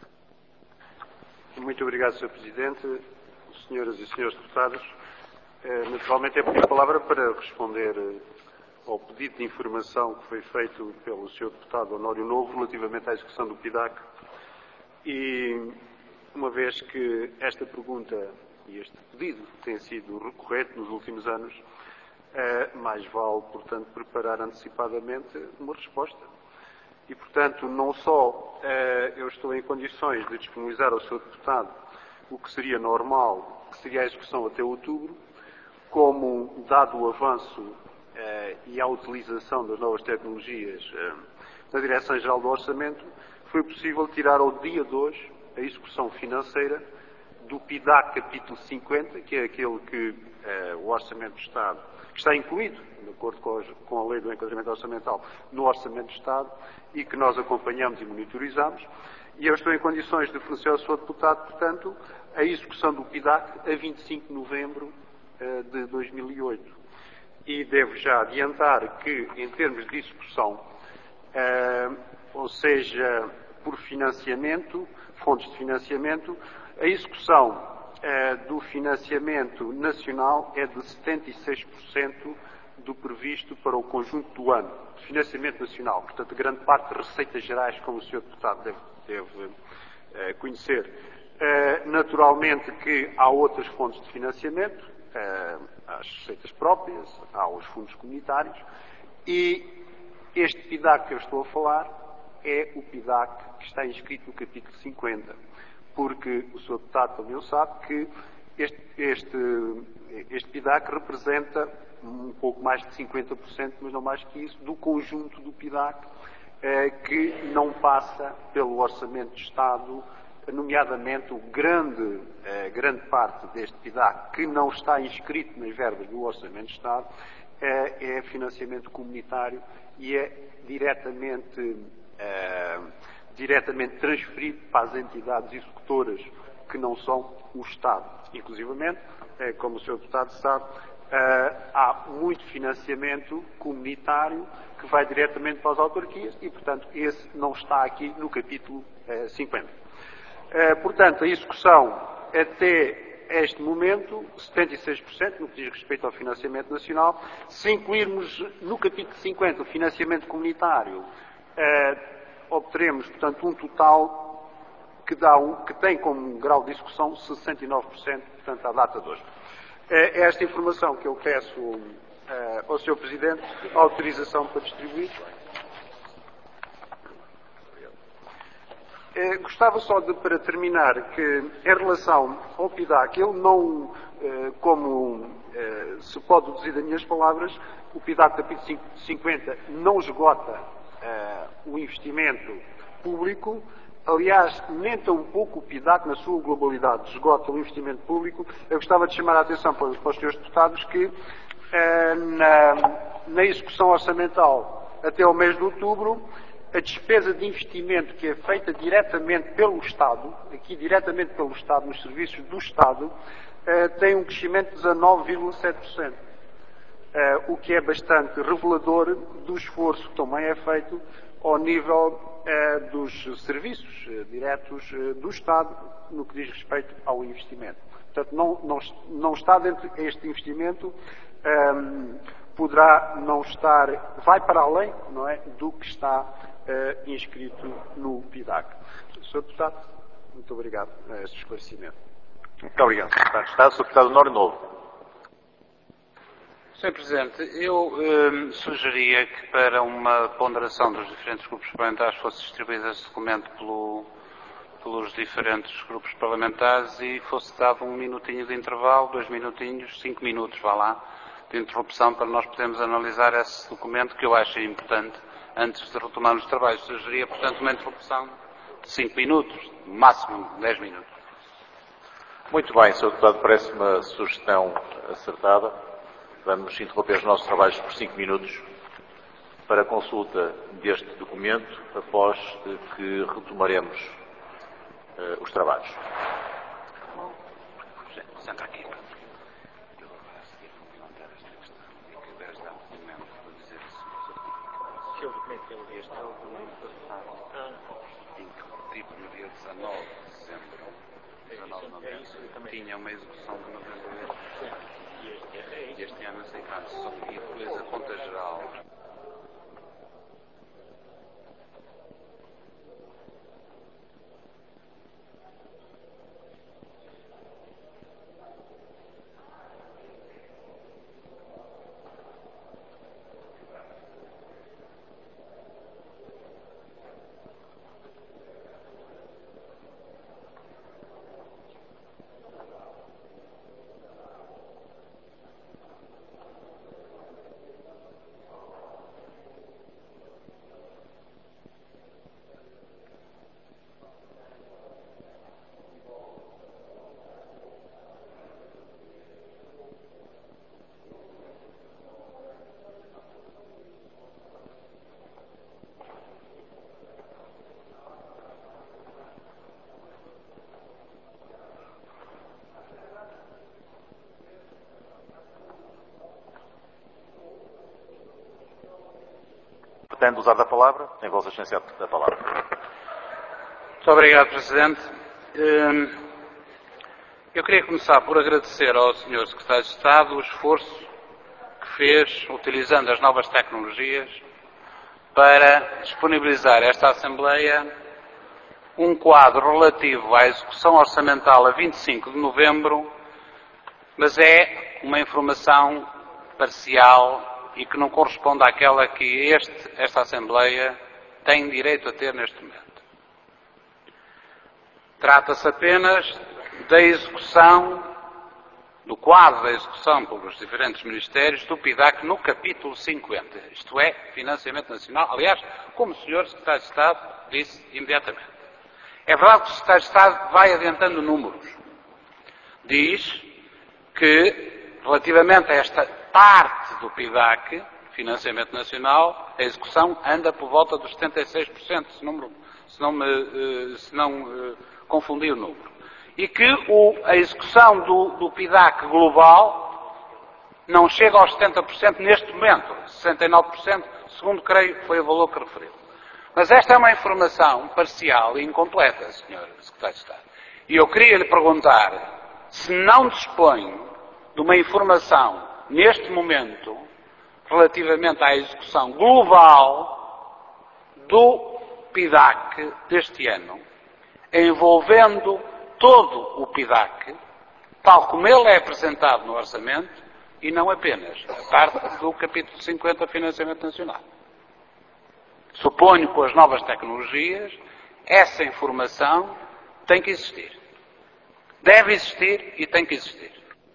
Muito obrigado, Sr. Presidente, senhoras e senhores deputados. Naturalmente é pedir a palavra para responder ao pedido de informação que foi feito pelo Sr. Deputado Honório Novo relativamente à execução do PIDAC. E uma vez que esta pergunta e este pedido tem sido recorrente nos últimos anos, mais vale, portanto, preparar antecipadamente uma resposta. E, portanto, não só eu estou em condições de disponibilizar ao Sr. Deputado o que seria normal, que seria a execução até outubro, como, dado o avanço e a utilização das novas tecnologias na Direção-Geral do Orçamento, foi possível tirar ao dia de hoje a execução financeira do PIDAC capítulo 50, que é aquele que o Orçamento do Estado, que está incluído, de acordo com a Lei do Enquadramento Orçamental, no Orçamento do Estado, e que nós acompanhamos e monitorizamos. E eu estou em condições de fornecer ao Sr. Deputado, portanto, a execução do PIDAC a 25 de novembro de 2008. E devo já adiantar que, em termos de execução, ou seja, por financiamento, fontes de financiamento, a execução do financiamento nacional é de 76% do previsto para o conjunto do ano, de financiamento nacional. Portanto, grande parte de receitas gerais, como o Sr. Deputado deve conhecer. Naturalmente que há outras fontes de financiamento, as receitas próprias, há os fundos comunitários, e este PIDAC que eu estou a falar é o PIDAC que está inscrito no capítulo 50, porque o Sr. Deputado também sabe que este PIDAC representa um pouco mais de 50%, mas não mais que isso, do conjunto do PIDAC que não passa pelo Orçamento de Estado, nomeadamente grande parte deste PIDAC que não está inscrito nas verbas do Orçamento de Estado é financiamento comunitário e é diretamente transferido para as entidades executoras que não são o Estado. Inclusivamente, como o Sr. Deputado sabe, há muito financiamento comunitário que vai diretamente para as autarquias e, portanto, esse não está aqui no capítulo 50. Portanto, a execução até este momento, 76% no que diz respeito ao financiamento nacional. Se incluirmos no capítulo 50 o financiamento comunitário, obteremos, portanto, um total que tem como grau de execução 69%, portanto, à data de hoje. É esta informação que eu peço ao Sr. Presidente, a autorização para distribuir. Gostava só de, para terminar, que em relação ao PIDAC, ele não, como se pode deduzir das minhas palavras, o PIDAC capítulo 50 não esgota o investimento público. Aliás, nem tão pouco o PIDAC, na sua globalidade, esgota o investimento público. Eu gostava de chamar a atenção para os senhores deputados que na execução orçamental até ao mês de outubro, a despesa de investimento que é feita diretamente pelo Estado, aqui diretamente pelo Estado, nos serviços do Estado, tem um crescimento de 19,7%, o que é bastante revelador do esforço que também é feito ao nível dos serviços diretos do Estado no que diz respeito ao investimento. Portanto, não está dentro deste investimento, poderá não estar, vai para além, não é, do que está inscrito no PIDAC. Sr. Deputado, muito obrigado a este esclarecimento. Muito obrigado, Sr. Secretário de Estado. Sr. Deputado Honório Novo. Sr. Presidente, eu sugeria que para uma ponderação dos diferentes grupos parlamentares fosse distribuído esse documento pelos diferentes grupos parlamentares e fosse dado 1 minutinho de intervalo, 2 minutinhos, 5 minutos, vá lá, de interrupção para nós podermos analisar esse documento que eu acho importante antes de retomarmos os trabalhos. Sugeria, portanto, uma interrupção de 5 minutos, máximo 10 minutos. Muito bem, Sr. Deputado, parece uma sugestão acertada. Vamos interromper os nossos trabalhos por 5 minutos para a consulta deste documento, após que retomaremos os trabalhos. Senta aqui. Que é o documento que ele Este é o domingo passado, em que, tipo, no dia 19 de dezembro, 19 de novembro, tinha uma execução de 98%. E este ano, sei cá, e depois a conta geral. Pretende usar da palavra? Tem Vossa Excelência da palavra. Muito obrigado, Presidente. Eu queria começar por agradecer ao Sr. Secretário de Estado o esforço que fez, utilizando as novas tecnologias, para disponibilizar a esta Assembleia um quadro relativo à execução orçamental a 25 de novembro, mas é uma informação parcial e que não corresponde àquela que esta Assembleia tem direito a ter neste momento. Trata-se apenas da execução, do quadro da execução pelos diferentes ministérios do PIDAC no capítulo 50, isto é, Financiamento Nacional, aliás, como o Sr. Secretário de Estado disse imediatamente. É verdade que o Secretário de Estado vai adiantando números. Diz que, relativamente a esta parte do PIDAC, Financiamento Nacional, a execução anda por volta dos 76%, se não confundir o número. E que a execução do PIDAC global não chega aos 70% neste momento, 69%, segundo creio que foi o valor que referiu. Mas esta é uma informação parcial e incompleta, Sr. Secretário de Estado. E eu queria lhe perguntar se não dispõe de uma informação neste momento relativamente à execução global do PIDAC deste ano, envolvendo todo o PIDAC, tal como ele é apresentado no orçamento, e não apenas a parte do capítulo 50 Financiamento Nacional. Suponho que com as novas tecnologias, essa informação tem que existir. Deve existir e tem que existir.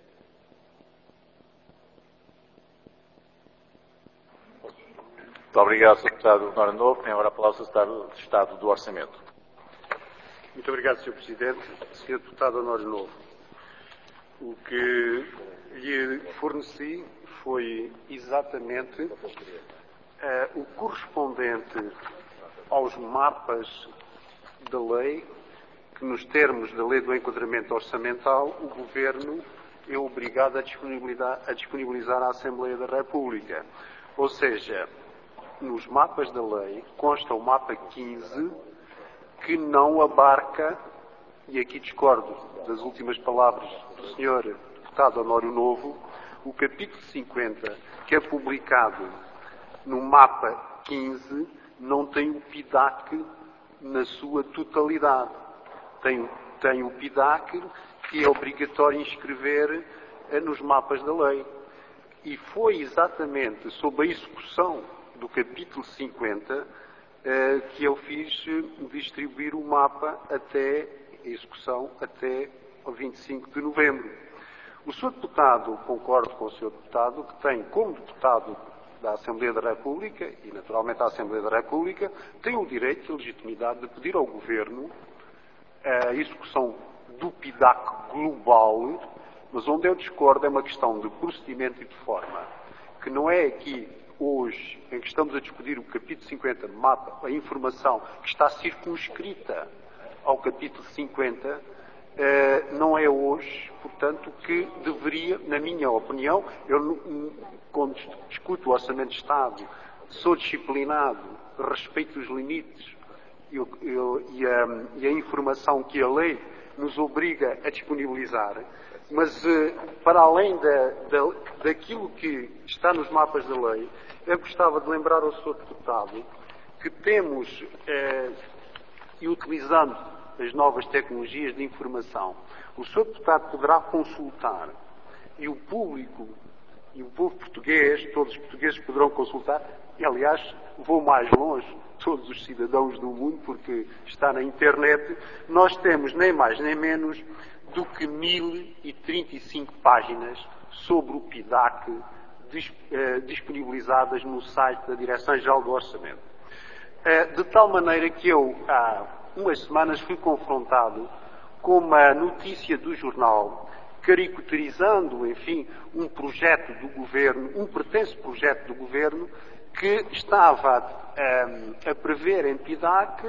Muito obrigado, Sr. Deputado Honório Novo. Tem agora a palavra o Secretário de Estado do Orçamento. Muito obrigado, Sr. Presidente. Sr. Deputado Honório Novo, o que lhe forneci foi exatamente o correspondente aos mapas da lei, que nos termos da Lei do Enquadramento Orçamental, o Governo é obrigado a disponibilizar à Assembleia da República. Ou seja, nos mapas da lei consta o mapa 15, que não abarca, e aqui discordo das últimas palavras do Sr. Deputado Honório Novo, o capítulo 50, que é publicado no mapa 15, não tem o PIDAC na sua totalidade. Tem o PIDAC, que é obrigatório inscrever nos mapas da lei. E foi exatamente sob a execução do capítulo 50 que eu fiz distribuir o mapa até a execução até ao 25 de novembro. O Sr. Deputado, concordo com o Sr. Deputado, que tem como deputado da Assembleia da República, e naturalmente a Assembleia da República, tem o direito e a legitimidade de pedir ao Governo a execução do PIDAC global, mas onde eu discordo é uma questão de procedimento e de forma, que não é aqui, hoje, em que estamos a discutir o capítulo 50 do mapa, a informação que está circunscrita ao capítulo 50, não é hoje, portanto, que deveria, na minha opinião, eu, quando discuto o Orçamento de Estado sou disciplinado, respeito os limites e a informação que a lei nos obriga a disponibilizar, mas para além daquilo que está nos mapas da lei, eu gostava de lembrar ao Sr. Deputado que temos, e utilizando as novas tecnologias de informação, o Sr. Deputado poderá consultar, e o público e o povo português, todos os portugueses poderão consultar, e aliás, vou mais longe, todos os cidadãos do mundo, porque está na internet, nós temos nem mais nem menos do que 1035 páginas sobre o PIDAC disponibilizadas no site da Direção-Geral do Orçamento. De tal maneira que eu, há umas semanas, fui confrontado com uma notícia do jornal caricaturizando, enfim, um projeto do Governo, um pretenso projeto do Governo que estava a prever em PIDAC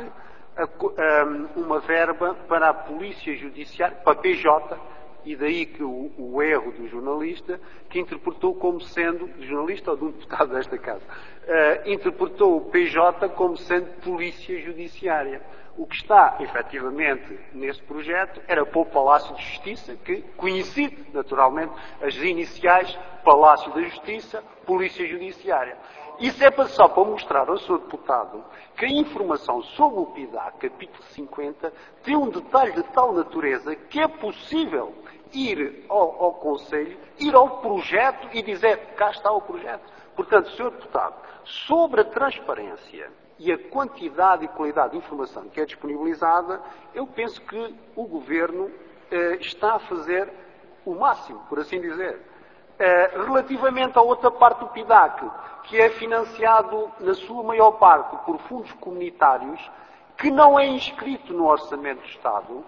uma verba para a Polícia Judiciária, para a PJ, e daí que o erro do jornalista, que interpretou como sendo, do jornalista ou de um deputado desta casa, interpretou o PJ como sendo Polícia Judiciária. O que está, efetivamente, nesse projeto era para o Palácio de Justiça, que coincide, naturalmente, as iniciais Palácio da Justiça, Polícia Judiciária. Isso é só para mostrar ao Sr. Deputado que a informação sobre o PIDAC, capítulo 50, tem um detalhe de tal natureza que é possível ir ao Conselho, ir ao projeto e dizer, cá está o projeto. Portanto, Sr. Deputado, sobre a transparência e a quantidade e qualidade de informação que é disponibilizada, eu penso que o Governo está a fazer o máximo, por assim dizer. Relativamente à outra parte do PIDAC, que é financiado, na sua maior parte, por fundos comunitários, que não é inscrito no Orçamento do Estado,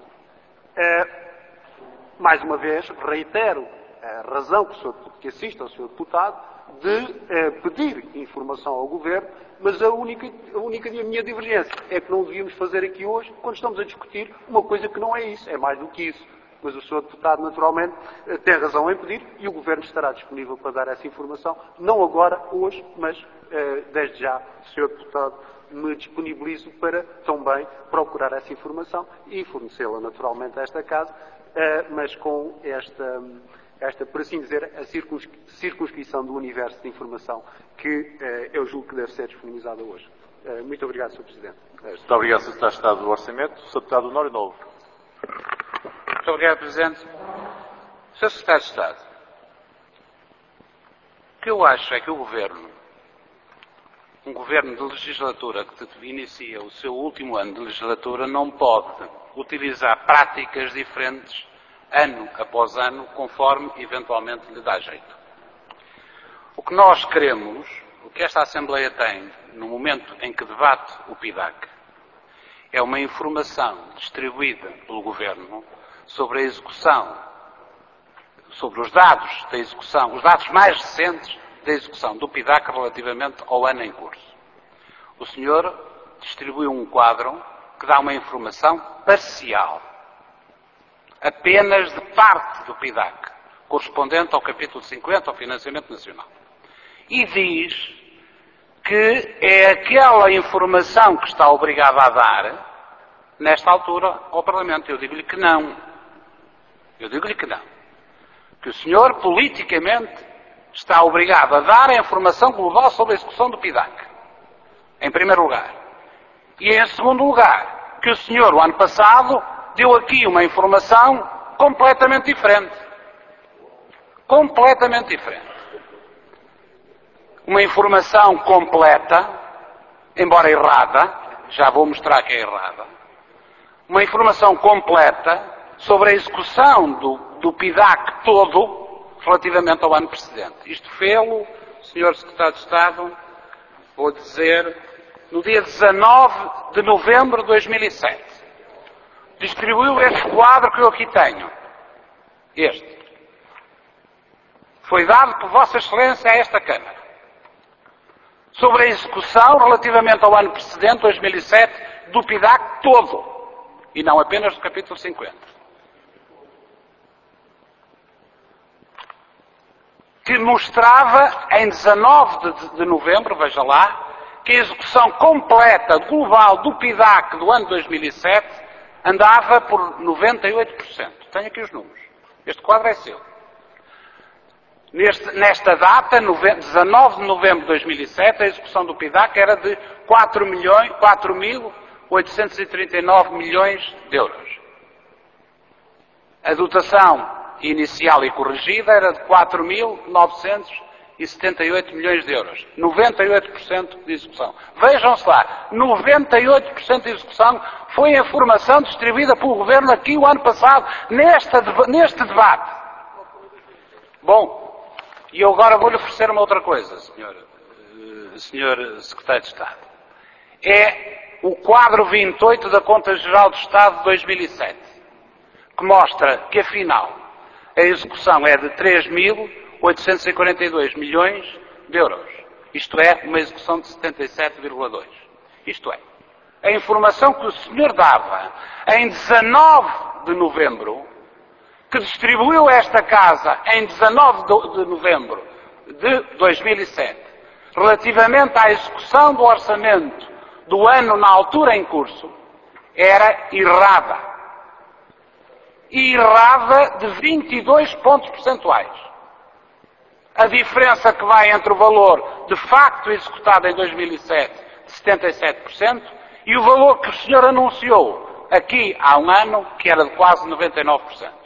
mais uma vez, reitero a razão que assiste ao Sr. Deputado de pedir informação ao Governo, mas a minha divergência é que não devíamos fazer aqui hoje, quando estamos a discutir uma coisa que não é isso, é mais do que isso. Mas o Sr. Deputado, naturalmente, tem razão em pedir e o Governo estará disponível para dar essa informação, não agora, hoje, mas desde já, Sr. Deputado, me disponibilizo para também procurar essa informação e fornecê-la, naturalmente, a esta Casa, mas com esta, por assim dizer, a circunscrição do universo de informação que eu julgo que deve ser disponibilizada hoje. Muito obrigado, Sr. Presidente. Muito obrigado, Sr. Secretário de Estado do Orçamento. Sr. Deputado Honório Novo. Muito obrigado, Presidente. Sr. Secretário de Estado, o que eu acho é que o Governo, um Governo de legislatura que inicia o seu último ano de legislatura, não pode utilizar práticas diferentes ano após ano, conforme eventualmente lhe dá jeito. O que nós queremos, o que esta Assembleia tem no momento em que debate o PIDAC, é uma informação distribuída pelo Governo sobre a execução, sobre os dados da execução, os dados mais recentes da execução do PIDAC relativamente ao ano em curso. O senhor distribuiu um quadro que dá uma informação parcial, apenas de parte do PIDAC, correspondente ao capítulo 50, ao financiamento nacional. E diz que é aquela informação que está obrigada a dar, nesta altura, ao Parlamento. Eu digo-lhe que não. Eu digo-lhe que não. Que o senhor, politicamente, está obrigado a dar a informação global sobre a execução do PIDAC. Em primeiro lugar. E em segundo lugar, que o senhor, o ano passado, deu aqui uma informação completamente diferente. Completamente diferente. Uma informação completa, embora errada, já vou mostrar que é errada, uma informação completa sobre a execução do PIDAC todo relativamente ao ano precedente. Isto fê-lo, Sr. Secretário de Estado, vou dizer, no dia 19 de novembro de 2007. Distribuiu este quadro que eu aqui tenho. Este. Foi dado por Vossa Excelência a esta Câmara. Sobre a execução relativamente ao ano precedente, 2007, do PIDAC todo. E não apenas do capítulo 50. que mostrava em 19 de novembro, veja lá, que a execução completa global do PIDAC do ano 2007 andava por 98%. Tenho aqui os números. Este quadro é seu. Nesta data, 19 de novembro de 2007, a execução do PIDAC era de 4.839 milhões de euros. A dotação inicial e corrigida era de 4.978 milhões de euros. 98% de execução. Vejam-se lá, 98% de execução foi a informação distribuída pelo Governo aqui o ano passado, neste debate. Bom, e eu agora vou-lhe oferecer uma outra coisa, senhor Secretário de Estado. É o quadro 28 da Conta Geral do Estado de 2007, que mostra que, afinal, a execução é de 3.842 milhões de euros. Isto é, uma execução de 77,2%. Isto é, a informação que o senhor dava em 19 de novembro, que distribuiu esta casa em 19 de novembro de 2007, relativamente à execução do orçamento do ano na altura em curso, era errada. Errada de 22 pontos percentuais. A diferença que vai entre o valor de facto executado em 2007, de 77%, e o valor que o senhor anunciou aqui há um ano, que era de quase 99%.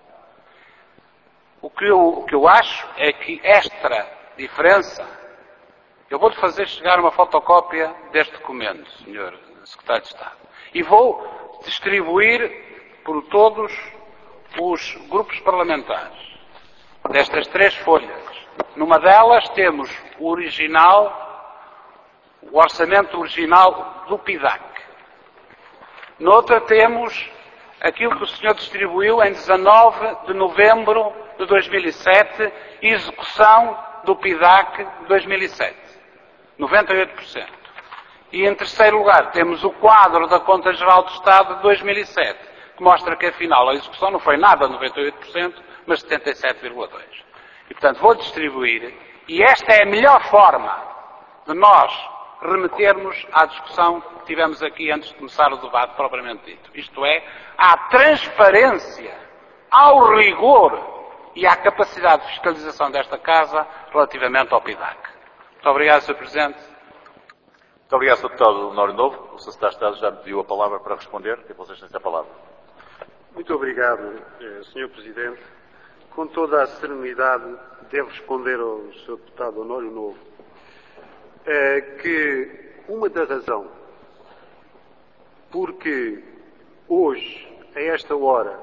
O que eu acho é que esta diferença, eu vou-lhe fazer chegar uma fotocópia deste documento, Sr. Secretário de Estado, e vou distribuir por todos os grupos parlamentares, destas 3 folhas. Numa delas temos o orçamento original do PIDAC. Noutra temos aquilo que o senhor distribuiu em 19 de novembro de 2007, execução do PIDAC de 2007. 98%. E em terceiro lugar temos o quadro da Conta Geral do Estado de 2007, que mostra que afinal a execução não foi nada de 98%, mas 77,2%. E portanto vou distribuir, e esta é a melhor forma de nós remetermos à discussão que tivemos aqui antes de começar o debate propriamente dito. Isto é, à transparência, ao rigor e à capacidade de fiscalização desta Casa relativamente ao PIDAC. Muito obrigado, Sr. Presidente. Muito obrigado, Sr. Deputado Honório Novo. O Secretário de Estado já me pediu a palavra para responder. Tem vocês a palavra. Muito obrigado, Sr. Presidente. Com toda a serenidade, devo responder ao Sr. Deputado Honório Novo que uma da razão porque hoje, a esta hora,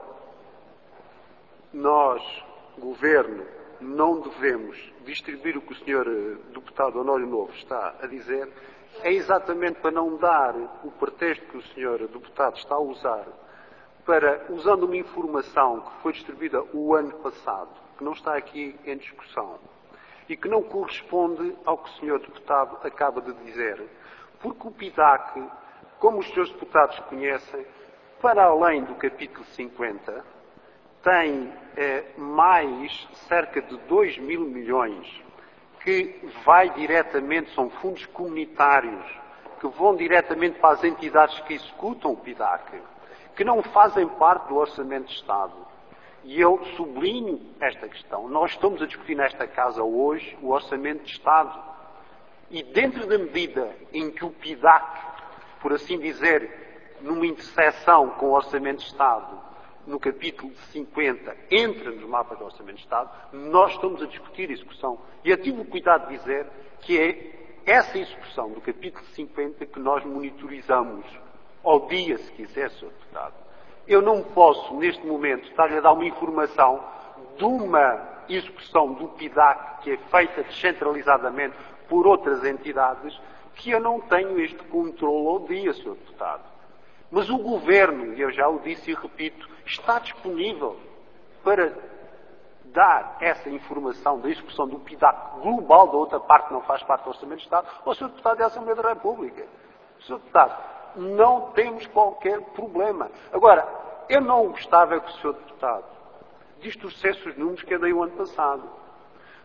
nós, Governo, não devemos distribuir o que o Sr. Deputado Honório Novo está a dizer, é exatamente para não dar o pretexto que o Sr. Deputado está a usar para, usando uma informação que foi distribuída o ano passado, que não está aqui em discussão, e que não corresponde ao que o Sr. Deputado acaba de dizer, porque o PIDAC, como os Srs. Deputados conhecem, para além do capítulo 50, tem mais cerca de 2 mil milhões que vai diretamente, são fundos comunitários, que vão diretamente para as entidades que executam o PIDAC, que não fazem parte do Orçamento de Estado. E eu sublinho esta questão. Nós estamos a discutir nesta Casa hoje o Orçamento de Estado. E dentro da medida em que o PIDAC, por assim dizer, numa interseção com o Orçamento de Estado, no capítulo 50, entra nos mapas do Orçamento de Estado, nós estamos a discutir a execução. E eu tive o cuidado de dizer que é essa execução do capítulo 50 que nós monitorizamos ao dia, se quiser, Sr. Deputado. Eu não posso, neste momento, estar-lhe a dar uma informação de uma execução do PIDAC que é feita descentralizadamente por outras entidades, que eu não tenho este controle ao dia, Sr. Deputado. Mas o Governo, e eu já o disse e repito, está disponível para dar essa informação da execução do PIDAC global da outra parte que não faz parte do Orçamento de Estado ao Sr. Deputado da Assembleia da República. Sr. Deputado, não temos qualquer problema. Agora, eu não gostava que o Sr. Deputado distorcesse os números que eu dei o ano passado.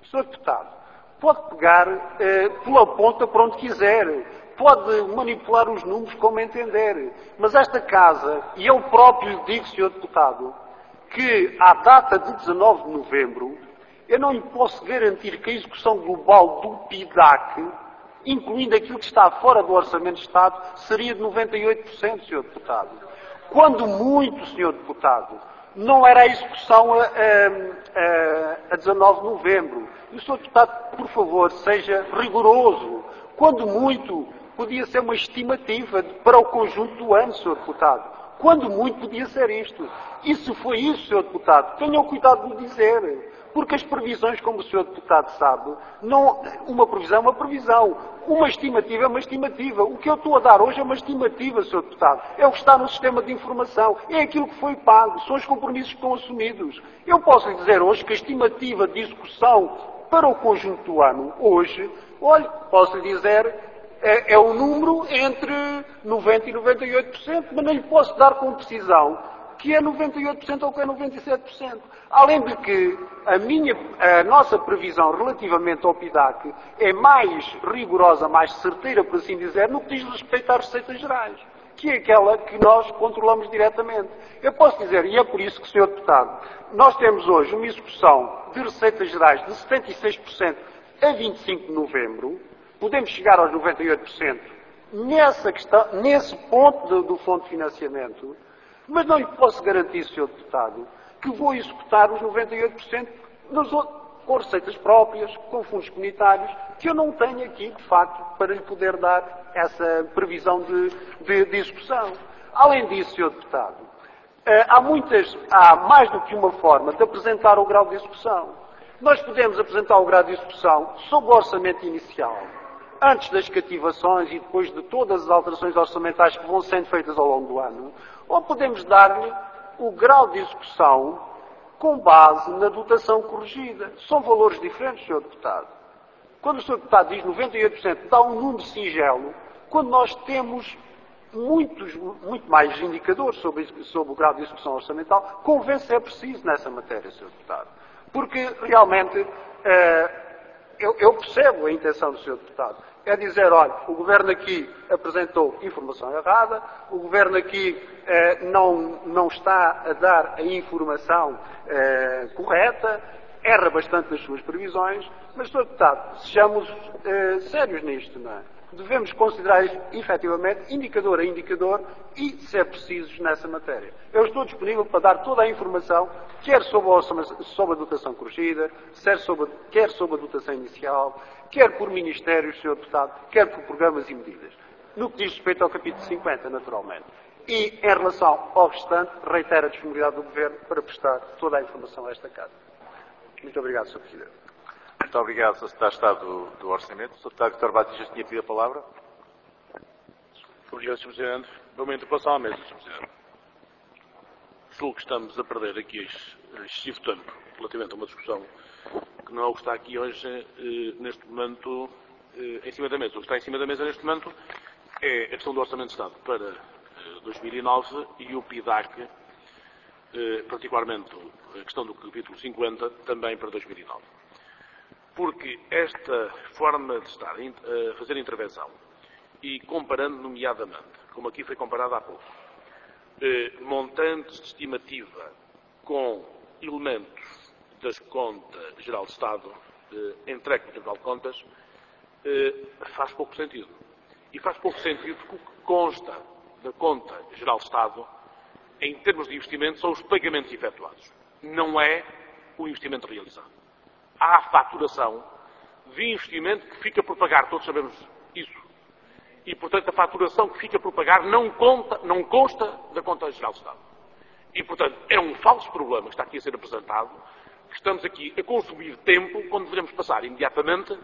Sr. Deputado, pode pegar pela ponta para onde quiser, pode manipular os números como entender, mas esta Casa, e eu próprio lhe digo, Sr. Deputado, que à data de 19 de novembro, eu não lhe posso garantir que a execução global do PIDAC, incluindo aquilo que está fora do Orçamento de Estado, seria de 98%, Sr. Deputado. Quando muito, Sr. Deputado, não era a execução a 19 de novembro. E o Sr. Deputado, por favor, seja rigoroso. Quando muito, podia ser uma estimativa para o conjunto do ano, Sr. Deputado. Quando muito, podia ser isto. E se foi isso, Sr. Deputado, tenham cuidado de dizer. Porque as previsões, como o Sr. Deputado sabe, uma previsão é uma previsão. Uma estimativa é uma estimativa. O que eu estou a dar hoje é uma estimativa, Sr. Deputado. É o que está no sistema de informação. É aquilo que foi pago. São os compromissos que estão assumidos. Eu posso lhe dizer hoje que a estimativa de execução para o conjunto do ano, hoje, olha, posso lhe dizer, é um número entre 90% e 98%, mas não lhe posso dar com precisão que é 98% ou que é 97%. Além de que a nossa previsão relativamente ao PIDAC é mais rigorosa, mais certeira, por assim dizer, no que diz respeito às receitas gerais, que é aquela que nós controlamos diretamente. Eu posso dizer, e é por isso que, Sr. Deputado, nós temos hoje uma execução de receitas gerais de 76% a 25 de novembro, podemos chegar aos 98% nesse ponto do Fundo de Financiamento, mas não lhe posso garantir, Sr. Deputado, que vou executar os 98% com receitas próprias, com fundos comunitários, que eu não tenho aqui, de facto, para lhe poder dar essa previsão de execução. Além disso, Sr. Deputado, há mais do que uma forma de apresentar o grau de execução. Nós podemos apresentar o grau de execução sob o orçamento inicial, antes das cativações e depois de todas as alterações orçamentais que vão sendo feitas ao longo do ano, ou podemos dar-lhe o grau de execução com base na dotação corrigida. São valores diferentes, Sr. Deputado. Quando o Sr. Deputado diz 98%, dá um número singelo, quando nós temos muito mais indicadores sobre o grau de execução orçamental, convém ser preciso nessa matéria, Sr. Deputado. Porque, realmente, eu percebo a intenção do Sr. Deputado. É dizer, olha, o Governo aqui apresentou informação errada, o Governo aqui não está a dar a informação correta, erra bastante nas suas previsões, mas, Sr. Deputado, sejamos sérios nisto, não é? Devemos considerar efetivamente indicador a indicador e ser precisos nessa matéria. Eu estou disponível para dar toda a informação, quer sobre a dotação corrigida, quer sobre a dotação inicial, quer por ministérios, Sr. Deputado, quer por programas e medidas. No que diz respeito ao capítulo 50, naturalmente. E, em relação ao restante, reitero a disponibilidade do Governo para prestar toda a informação a esta Casa. Muito obrigado, Sr. Presidente. Muito obrigado, Sr. Secretário de Estado do Orçamento. O Sr. Deputado Vítor Batista tinha pedido a palavra. Obrigado, Sr. Presidente. Uma interpelação à mesa, Sr. Presidente. Julgo que estamos a perder aqui excessivo tempo relativamente a uma discussão que não é o que está aqui hoje, neste momento, em cima da mesa. O que está em cima da mesa neste momento é a questão do Orçamento de Estado para 2009 e o PIDAC, particularmente a questão do capítulo 50, também para 2009. Porque esta forma de estar a fazer intervenção e comparando nomeadamente, como aqui foi comparado há pouco, montantes de estimativa com elementos das contas geral de Estado entregue no Tribunal de Contas, faz pouco sentido. E faz pouco sentido porque o que consta da conta geral de Estado, em termos de investimento, são os pagamentos efetuados. Não é o investimento realizado. Há a faturação de investimento que fica por pagar, todos sabemos isso. E, portanto, a faturação que fica por pagar não consta da conta geral de Estado. E, portanto, é um falso problema que está aqui a ser apresentado, que estamos aqui a consumir tempo quando devemos passar imediatamente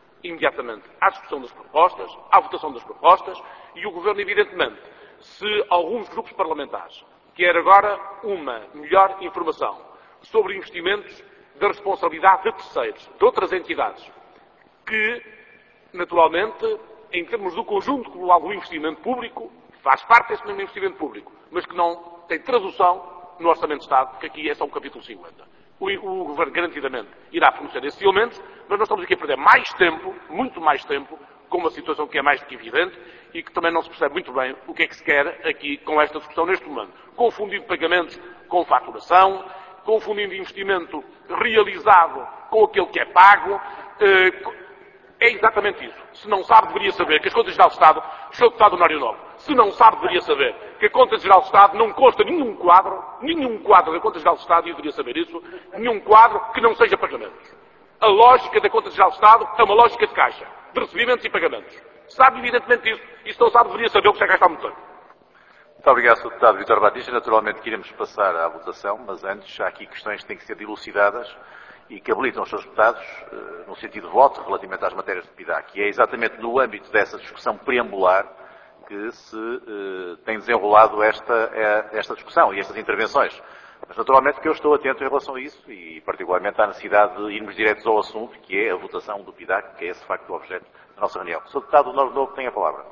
à discussão das propostas, à votação das propostas, e o Governo, evidentemente, se alguns grupos parlamentares querem agora uma melhor informação sobre investimentos da responsabilidade de terceiros, de outras entidades, que, naturalmente, em termos do conjunto global do investimento público, faz parte desse mesmo investimento público, mas que não tem tradução no Orçamento de Estado, que aqui é só o capítulo 50. O Governo garantidamente irá pronunciar esses elementos, mas nós estamos aqui a perder mais tempo, muito mais tempo, com uma situação que é mais do que evidente e que também não se percebe muito bem o que é que se quer aqui com esta discussão neste momento. Confundindo pagamentos com faturação, confundindo investimento realizado com aquele que é pago. É exatamente isso. Se não sabe, deveria saber que as contas gerais do Estado, o Sr. Deputado Honório Novo, se não sabe, deveria saber que a Conta Geral do Estado não consta nenhum quadro da Conta Geral do Estado, e deveria saber isso, nenhum quadro que não seja pagamentos. A lógica da Conta Geral do Estado é uma lógica de caixa, de recebimentos e pagamentos. Sabe evidentemente isso, e se não sabe, deveria saber o que já cá está muito tempo. Muito obrigado, Sr. Deputado Vítor Batista. Naturalmente que iremos passar à votação, mas antes há aqui questões que têm que ser dilucidadas e que habilitam os seus deputados no sentido de voto relativamente às matérias do PIDAC. E é exatamente no âmbito dessa discussão preambular que se tem desenrolado esta discussão e estas intervenções. Mas naturalmente que eu estou atento em relação a isso e particularmente à necessidade de irmos diretos ao assunto, que é a votação do PIDAC, que é esse de facto o objeto da nossa reunião. O Sr. Deputado Honório Novo tem a palavra.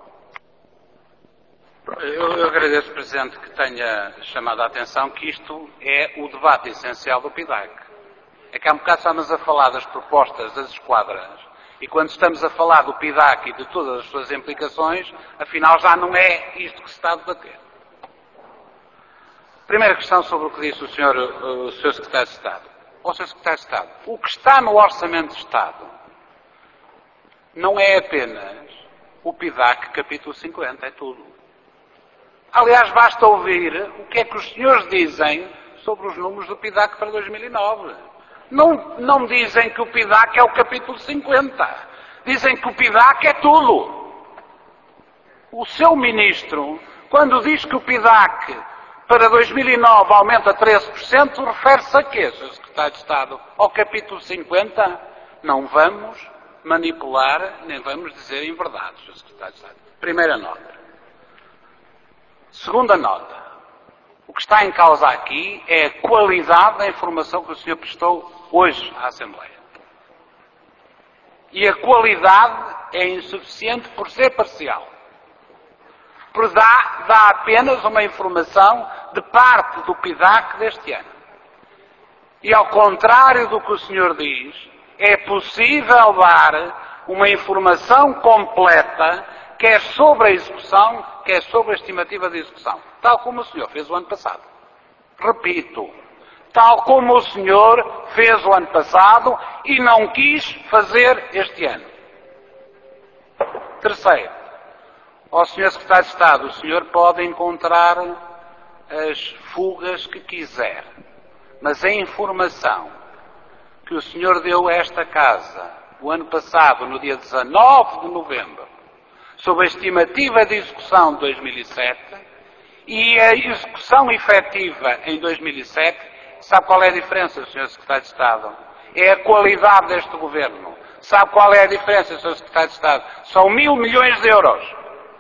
Eu agradeço, Presidente, que tenha chamado a atenção que isto é o debate essencial do PIDAC. É que há um bocado estamos a falar das propostas das esquadras e quando estamos a falar do PIDAC e de todas as suas implicações, afinal já não é isto que se está a debater. Primeira questão sobre o que disse o Sr. Secretário de Estado. Ó Sr. Secretário de Estado, o que está no Orçamento de Estado não é apenas o PIDAC capítulo 50, é tudo. Aliás, basta ouvir o que é que os senhores dizem sobre os números do PIDAC para 2009. Não dizem que o PIDAC é o capítulo 50. Dizem que o PIDAC é tudo. O seu ministro, quando diz que o PIDAC para 2009 aumenta 13%, refere-se a quê, Sr. Secretário de Estado? Ao capítulo 50? Não vamos manipular, nem vamos dizer inverdades, Sr. Secretário de Estado. Primeira nota. Segunda nota. O que está em causa aqui é a qualidade da informação que o senhor prestou hoje à Assembleia. E a qualidade é insuficiente por ser parcial. Por dá apenas uma informação de parte do PIDAC deste ano. E ao contrário do que o senhor diz, é possível dar uma informação completa, quer sobre a execução, quer sobre a estimativa de execução. Tal como o senhor fez o ano passado. Repito, tal como o senhor fez o ano passado e não quis fazer este ano. Terceiro, ao Sr. Secretário de Estado, o senhor pode encontrar as fugas que quiser, mas a informação que o senhor deu a esta Casa o ano passado, no dia 19 de novembro, sobre a estimativa de execução de 2007 e a execução efetiva em 2007, sabe qual é a diferença, Sr. Secretário de Estado? É a qualidade deste Governo. Sabe qual é a diferença, Sr. Secretário de Estado? São 1.000 milhões de euros.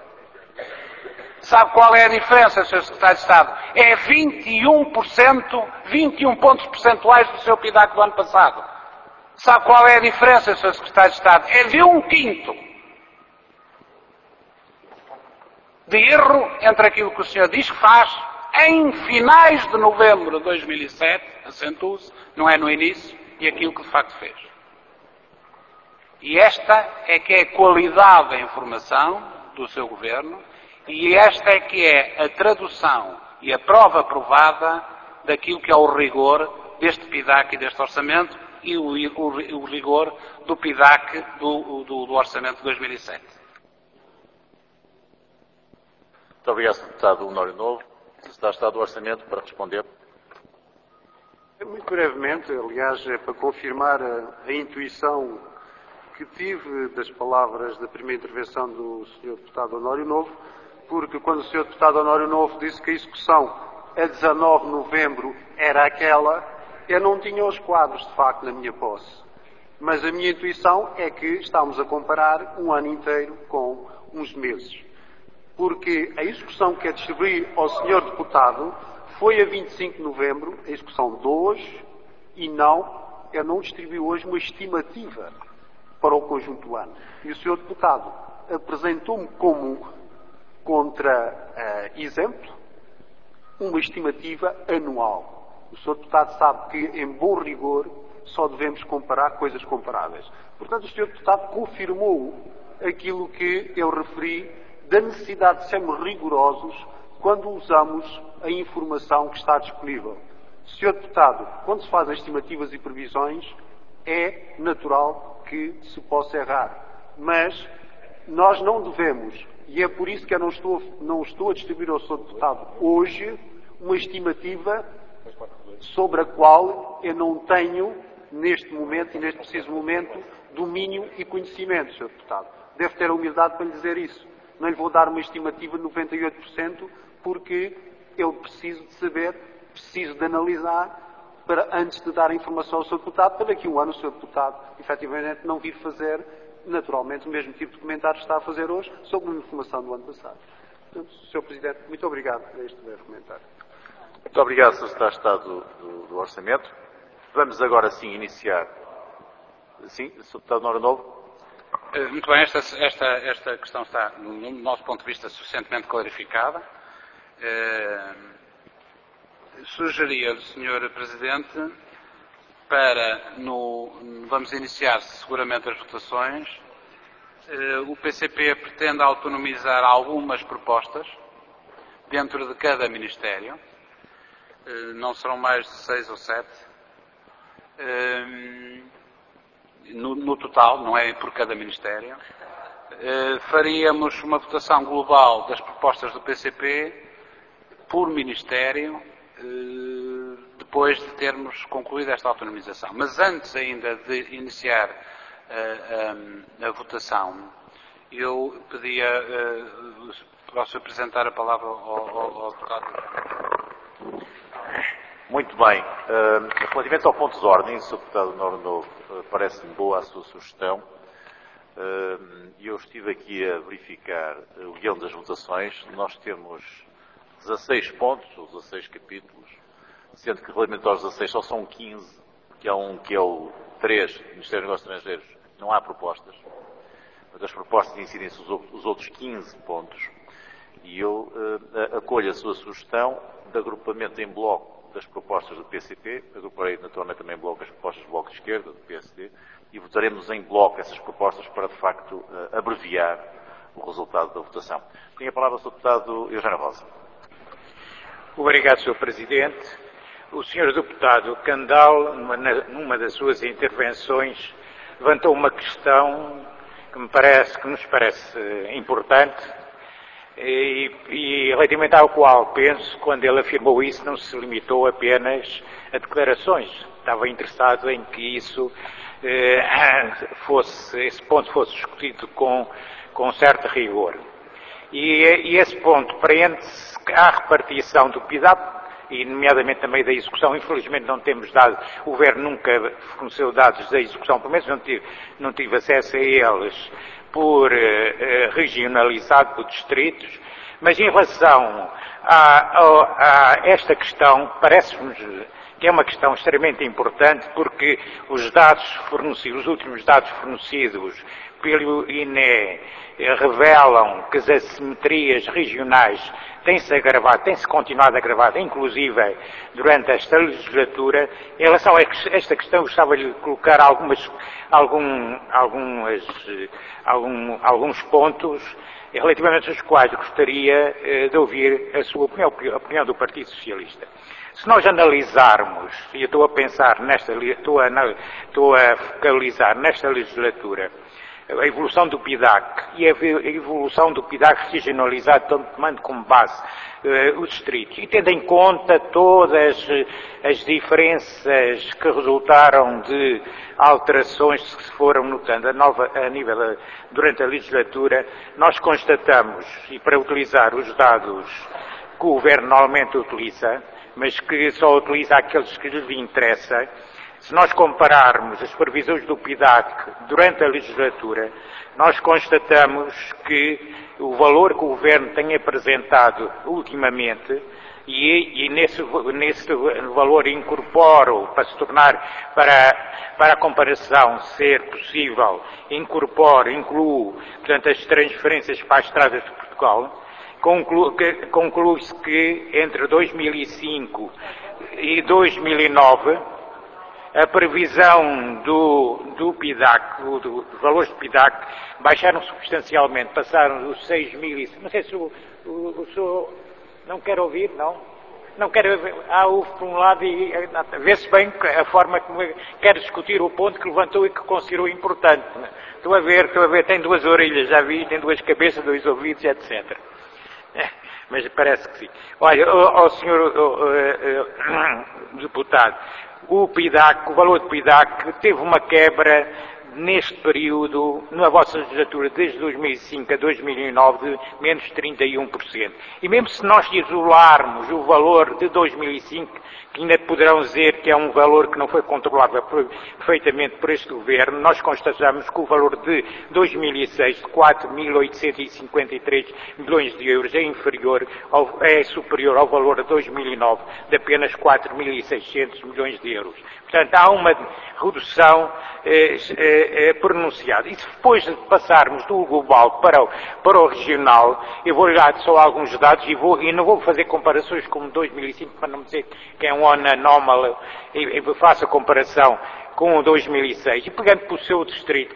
Sabe qual é a diferença, Sr. Secretário de Estado? É 21 pontos percentuais do seu PIDAC do ano passado. Sabe qual é a diferença, Sr. Secretário de Estado? É de 1/5 de erro entre aquilo que o senhor diz que faz em finais de novembro de 2007, acentua-se, não é no início, e aquilo que de facto fez. E esta é que é a qualidade da informação do seu Governo, e esta é que é a tradução e a prova provada daquilo que é o rigor deste PIDAC e deste orçamento, e o rigor do PIDAC do orçamento de 2007. Muito obrigado, Sr. Deputado Honório Novo. Está Estado do Orçamento para responder. Muito brevemente, aliás, é para confirmar a intuição que tive das palavras da primeira intervenção do Sr. Deputado Honório Novo, porque quando o Sr. Deputado Honório Novo disse que a execução a 19 de novembro era aquela, eu não tinha os quadros, de facto, na minha posse. Mas a minha intuição é que estamos a comparar um ano inteiro com uns meses. Porque a execução que atribuí ao Sr. Deputado foi a 25 de novembro, a execução de hoje, e eu não distribuí hoje uma estimativa para o conjunto do ano. E o Sr. Deputado apresentou-me como contra-exemplo uma estimativa anual. O Sr. Deputado sabe que, em bom rigor, só devemos comparar coisas comparáveis. Portanto, o Sr. Deputado confirmou aquilo que eu referi da necessidade de sermos rigorosos quando usamos a informação que está disponível. Sr. Deputado, quando se fazem estimativas e previsões, é natural que se possa errar. Mas nós não devemos, e é por isso que eu não estou a distribuir ao Sr. Deputado hoje uma estimativa sobre a qual eu não tenho, neste momento e neste preciso momento, domínio e conhecimento, Sr. Deputado. Deve ter a humildade para lhe dizer isso. Não lhe vou dar uma estimativa de 98%, porque eu preciso de saber, preciso de analisar, antes de dar a informação ao Sr. Deputado, para daqui a um ano o Sr. Deputado, efetivamente, não vir fazer, naturalmente, o mesmo tipo de comentário que está a fazer hoje, sobre uma informação do ano passado. Portanto, Sr. Presidente, muito obrigado por este breve comentário. Muito obrigado, Sr. Secretário de Estado do Orçamento. Vamos agora sim iniciar. Sim, Sr. Deputado Nora Novo. Muito bem, esta questão está, do nosso ponto de vista, suficientemente clarificada. Sugeria, Sr. Presidente, vamos iniciar seguramente as votações. O PCP pretende autonomizar algumas propostas dentro de cada Ministério. Não serão mais de 6 ou 7. No total, não é por cada Ministério. Faríamos uma votação global das propostas do PCP por Ministério, depois de termos concluído esta autonomização. Mas antes ainda de iniciar a votação, eu pedia, posso apresentar a palavra ao deputado. Muito bem. Relativamente ao ponto de ordem, Sr. Deputado Nora Novo, parece-me boa a sua sugestão. Eu estive aqui a verificar o guião das votações. Nós temos 16 pontos, ou 16 capítulos, sendo que relativamente aos 16 só são 15, que é um que é o 3, Ministério dos Negócios Estrangeiros, não há propostas. Mas as propostas incidem-se os outros 15 pontos. E eu acolho a sua sugestão de agrupamento em bloco das propostas do PCP, agruparei naturalmente também em bloco as propostas do Bloco de Esquerda, do PSD, e votaremos em bloco essas propostas para, de facto, abreviar o resultado da votação. Tenho a palavra o Sr. Deputado Eugênio Rosa. Obrigado, Sr. Presidente. O Sr. Deputado Candal, numa das suas intervenções, levantou uma questão que nos parece importante e relativamente ao qual, penso, quando ele afirmou isso, não se limitou apenas a declarações. Estava interessado em que esse ponto fosse discutido com certo rigor. E esse ponto prende-se à repartição do PIDAP, e nomeadamente também da execução. Infelizmente não temos dado, o Governo nunca forneceu dados da execução, pelo menos não tive acesso a eles, por regionalizado, por distritos, mas em relação a esta questão, parece-nos que é uma questão extremamente importante, porque os últimos dados fornecidos pelo INE revelam que as assimetrias regionais têm-se continuado a agravar, inclusive durante esta legislatura. Em relação a esta questão, gostava-lhe de colocar alguns pontos relativamente aos quais gostaria de ouvir a sua opinião, a opinião do Partido Socialista. Se nós analisarmos, e eu estou a focalizar nesta legislatura, a evolução do PIDAC e a evolução do PIDAC regionalizado, tomando como base os distritos, e tendo em conta todas as diferenças que resultaram de alterações que se foram notando durante a legislatura, nós constatamos, e para utilizar os dados que o Governo normalmente utiliza, mas que só utiliza aqueles que lhe interessa, se nós compararmos as previsões do PIDAC durante a legislatura, nós constatamos que o valor que o Governo tem apresentado ultimamente, e nesse valor incorporo, para se tornar, para a comparação ser possível, incluo, portanto, as transferências para as estradas de Portugal. Conclui-se que entre 2005 e 2009, a previsão do PIDAC, dos valores do PIDAC, baixaram substancialmente, passaram dos 6.000, não sei se o senhor não quer ouvir, não? Não quero ver, ouve por um lado e vê-se bem a forma como quer discutir o ponto que levantou e que considerou importante. Estou a ver, tem duas orelhas, já vi, tem duas cabeças, dois ouvidos, etc. Mas parece que sim. Olha, ao senhor deputado, o valor do PIDAC teve uma quebra neste período, na vossa legislatura, desde 2005 a 2009, de menos 31%. E mesmo se nós isolarmos o valor de 2005, que ainda poderão dizer que é um valor que não foi controlado perfeitamente por este governo, nós constatamos que o valor de 2006, de 4.853 milhões de euros, é superior ao valor de 2009, de apenas 4.600 milhões de euros. Portanto, há uma redução pronunciada. E se depois de passarmos do global para o regional, eu vou dar só alguns dados e não vou fazer comparações com 2005 para não dizer que é um ano anómalo, e faço a comparação com 2006. E pegando para o seu distrito,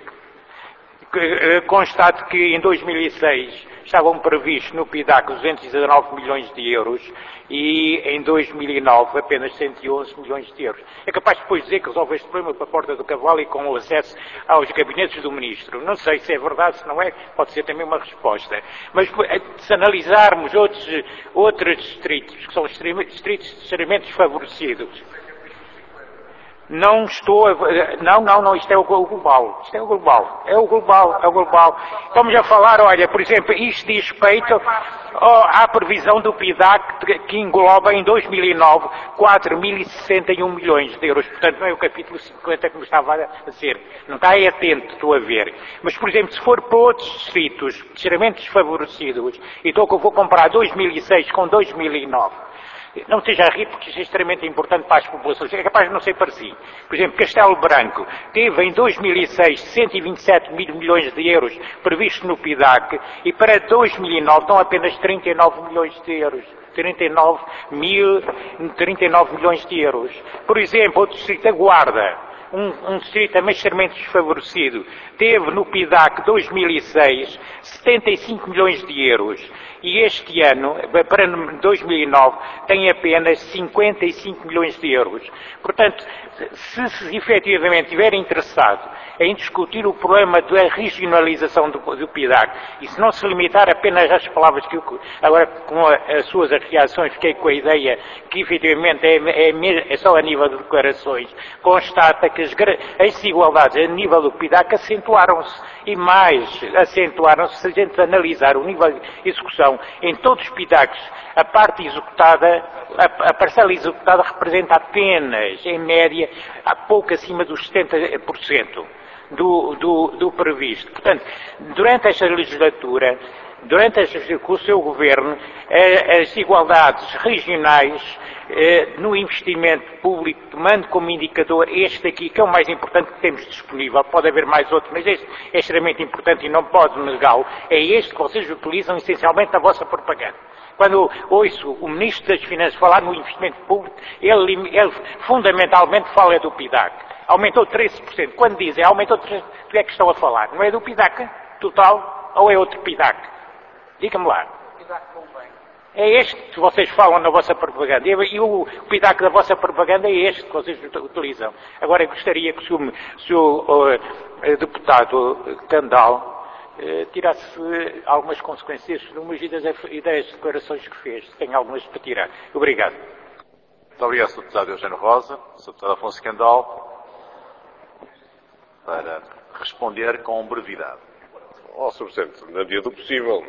constato que em 2006 estavam previstos no PIDAC 219 milhões de euros e em 2009 apenas 111 milhões de euros. É capaz depois de dizer que resolve este problema para a porta do cavalo e com o acesso aos gabinetes do Ministro. Não sei se é verdade, se não é, pode ser também uma resposta. Mas se analisarmos outros distritos, que são distritos extremamente desfavorecidos, não, isto é o global. Isto é o global. É o global. Estamos a falar, olha, por exemplo, isto diz respeito à previsão do PIDAC que engloba em 2009 4.061 milhões de euros. Portanto, não é o capítulo 50 como estava a dizer. Não está aí atento, estou a ver. Mas, por exemplo, se for para outros distritos extremamente desfavorecidos, então eu vou comparar 2006 com 2009, não esteja a rir porque isto é extremamente importante para as populações. É capaz de não ser para si. Por exemplo, Castelo Branco teve em 2006 127 mil milhões de euros previstos no PIDAC e para 2009 estão apenas 39 milhões de euros. 39 milhões de euros. Por exemplo, o distrito da Guarda, um distrito também extremamente desfavorecido, teve no PIDAC 2006 75 milhões de euros e este ano, para 2009, tem apenas 55 milhões de euros. Portanto, se efetivamente estiver interessado em discutir o problema da regionalização do PIDAC e se não se limitar apenas às palavras que agora com as suas reações fiquei com a ideia que efetivamente é só a nível de declarações, constata que as desigualdades a nível do PIDAC acentuaram-se e mais acentuaram-se se a gente analisar o nível de execução em todos os PIDACs. A parte executada, a parcela executada representa apenas, em média, pouco acima dos 70% do previsto. Portanto, durante esta legislatura, com o seu governo, as desigualdades regionais no investimento público, tomando como indicador este aqui, que é o mais importante que temos disponível, pode haver mais outro, mas este é extremamente importante e não pode negá-lo, é este que vocês utilizam essencialmente na vossa propaganda. Quando ouço o Ministro das Finanças falar no investimento público, ele fundamentalmente fala do PIDAC. Aumentou 13%. Quando dizem aumentou 13%, do que é que estão a falar? Não é do PIDAC total ou é outro PIDAC? Diga-me lá. É este que vocês falam na vossa propaganda. E o PIDAC da vossa propaganda é este que vocês utilizam. Agora eu gostaria que o senhor deputado Candal tirasse algumas consequências de umas ideias de declarações que fez. Tenho algumas para tirar. Obrigado. Muito obrigado, Sr. Deputado Eugênio Rosa. Sr. Deputado Afonso Candal, para responder com brevidade. Sr. Presidente, na medida do possível,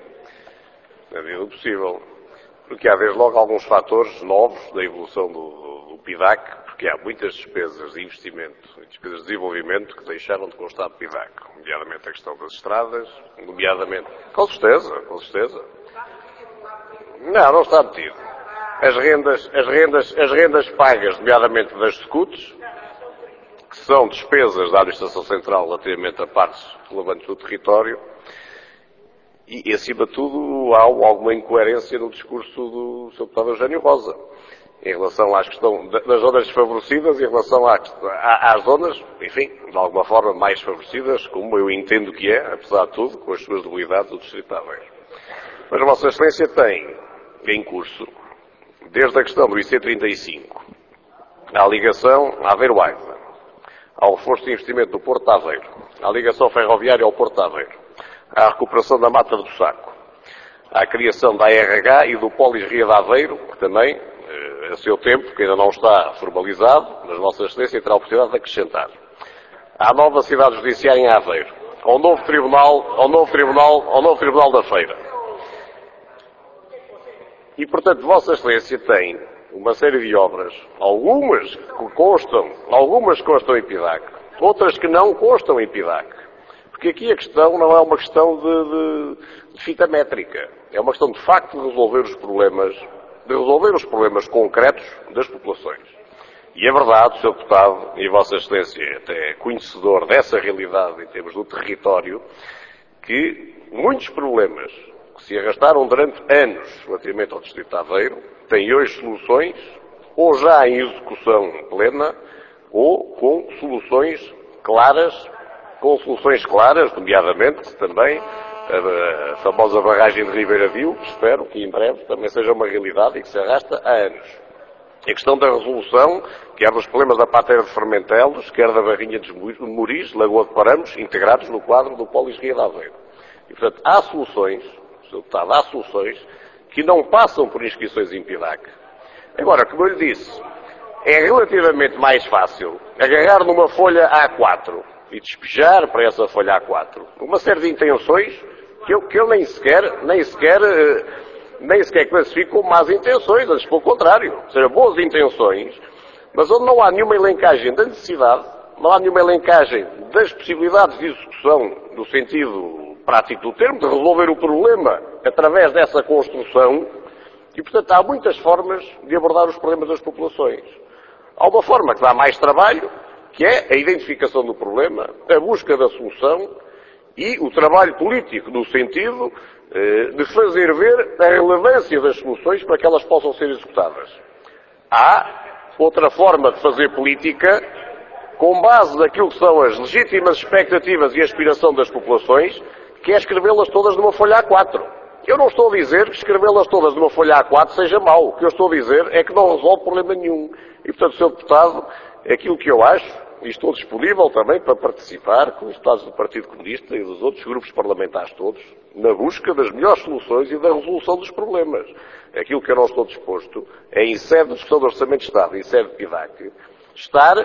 porque há desde logo alguns fatores novos da evolução do PIDAC, porque há muitas despesas de investimento e despesas de desenvolvimento que deixaram de constar no PIDAC, nomeadamente a questão das estradas, com certeza. Não está metido. As rendas pagas, nomeadamente das SCUTs, que são despesas da Administração Central relativamente a partes relevantes do território, e acima de tudo há alguma incoerência no discurso do Sr. Deputado Eugênio Rosa. em relação à questão das zonas desfavorecidas, em relação às zonas, enfim, de alguma forma mais favorecidas, como eu entendo que é, apesar de tudo, com as suas debilidades, o Distrito de Aveiro. Mas a Vossa Excelência tem em curso, desde a questão do IC35, à ligação Aveiro-Águeda, ao reforço de investimento do Porto de Aveiro, à ligação ferroviária ao Porto de Aveiro, à recuperação da Mata do Saco, à criação da ARH e do Polis Ria de Aveiro, que também, a seu tempo, que ainda não está formalizado, mas Vossa Excelência terá a oportunidade de acrescentar. À nova cidade judiciária em Aveiro, ao novo Tribunal da Feira. E, portanto, Vossa Excelência tem uma série de obras, algumas constam em PIDAC, outras que não constam em PIDAC. Porque aqui a questão não é uma questão de fita métrica. É uma questão, de facto, de resolver os problemas concretos das populações. E é verdade, Sr. Deputado, e Vossa Excelência é até conhecedor dessa realidade em termos do território, que muitos problemas que se arrastaram durante anos relativamente ao Distrito de Aveiro têm hoje soluções, ou já em execução plena, ou com soluções claras, nomeadamente também a famosa barragem de Ribeira-Vil, que espero que em breve também seja uma realidade e que se arrasta há anos. A questão da resolução, quer dos problemas da Pátria de Fermentelos, quer da Barrinha de Moris, Lagoa de Paramos, integrados no quadro do Polis Ria de Aveiro. E, portanto, há soluções, Sr. Deputado, há soluções que não passam por inscrições em PIDAC. Agora, como eu lhe disse, é relativamente mais fácil agarrar numa folha A4 e despejar para essa folha A4 uma série de intenções que eu nem sequer classifico como más intenções, antes pelo contrário. Ou seja, boas intenções, mas onde não há nenhuma elencagem da necessidade, não há nenhuma elencagem das possibilidades de execução no sentido prático do termo, de resolver o problema através dessa construção, e, portanto, há muitas formas de abordar os problemas das populações. Há uma forma que dá mais trabalho, que é a identificação do problema, a busca da solução e o trabalho político no sentido de fazer ver a relevância das soluções para que elas possam ser executadas. Há outra forma de fazer política com base naquilo que são as legítimas expectativas e aspiração das populações, que é escrevê-las todas numa folha A4. Eu não estou a dizer que escrevê-las todas numa folha A4 seja mau. O que eu estou a dizer é que não resolve problema nenhum. E, portanto, Sr. Deputado, aquilo que eu acho, e estou disponível também para participar com os deputados do Partido Comunista e dos outros grupos parlamentares todos, na busca das melhores soluções e da resolução dos problemas. Aquilo que eu não estou disposto é, em sede de discussão do Orçamento de Estado, em sede de PIDAC, estar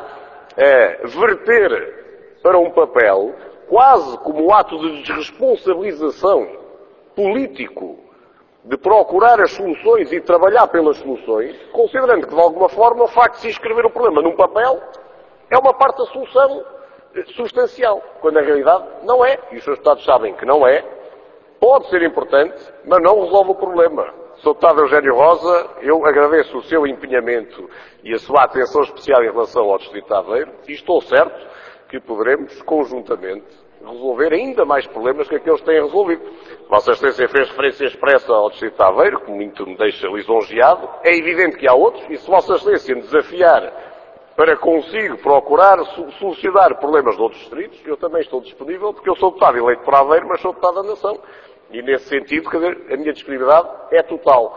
a verter para um papel, quase como ato de desresponsabilização político, de procurar as soluções e trabalhar pelas soluções, considerando que, de alguma forma, o facto de se escrever o problema num papel é uma parte da solução substancial, quando na realidade não é, e os seus deputados sabem que não é, pode ser importante, mas não resolve o problema. Sr. Deputado Eugénio Rosa, eu agradeço o seu empenhamento e a sua atenção especial em relação ao Distrito de Aveiro, e estou certo que poderemos, conjuntamente, resolver ainda mais problemas que aqueles que têm resolvido. Vossa Excelência fez referência expressa ao Distrito de Aveiro, que muito me deixa lisonjeado. É evidente que há outros, e se Vossa Excelência me desafiar para consigo procurar solucionar problemas de outros distritos, eu também estou disponível, porque eu sou deputado eleito por Aveiro, mas sou deputado da Nação. E, nesse sentido, quer dizer, a minha disponibilidade é total.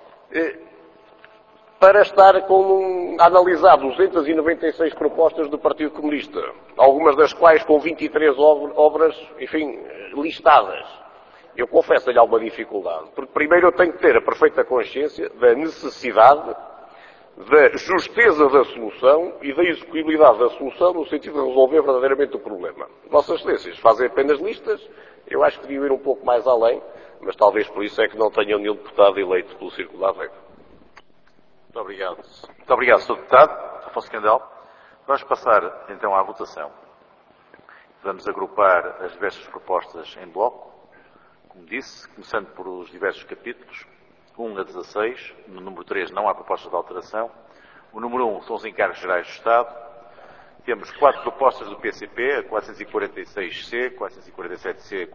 Para estar a analisar 296 propostas do Partido Comunista, algumas das quais com 23 obras, enfim, listadas. Eu confesso-lhe alguma dificuldade, porque primeiro eu tenho que ter a perfeita consciência da necessidade, da justeza da solução e da execuibilidade da solução no sentido de resolver verdadeiramente o problema. Vossas Excelências fazem apenas listas, eu acho que deviam ir um pouco mais além, mas talvez por isso é que não tenham nenhum deputado eleito pelo Círculo de Aveiro. Muito obrigado. Muito obrigado, Sr. Deputado Afonso Candel. Vamos passar, então, à votação. Vamos agrupar as diversas propostas em bloco, como disse, começando por os diversos capítulos, 1 a 16. No número 3 não há propostas de alteração. O número 1 são os encargos gerais do Estado. Temos 4 propostas do PCP, a 446C, 447C,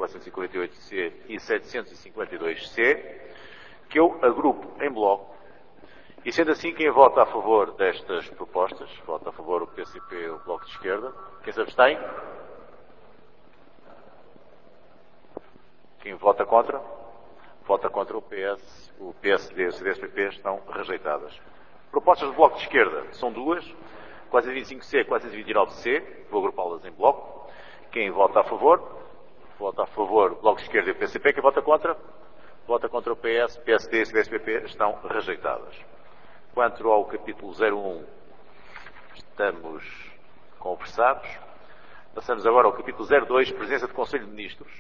448C e 752C, que eu agrupo em bloco E sendo assim, quem vota a favor destas propostas, vota a favor o PCP e o Bloco de Esquerda. Quem se abstém? Quem vota contra? Vota contra o PS, o PSD e o CDS-PP estão rejeitadas. Propostas do Bloco de Esquerda são duas, 425C e 429C, vou agrupá-las em bloco. Quem vota a favor o Bloco de Esquerda e o PCP. Quem vota contra o PS, PSD e CDS-PP estão rejeitadas. Quanto ao capítulo 01, estamos conversados. Passamos agora ao capítulo 02, presença do Conselho de Ministros.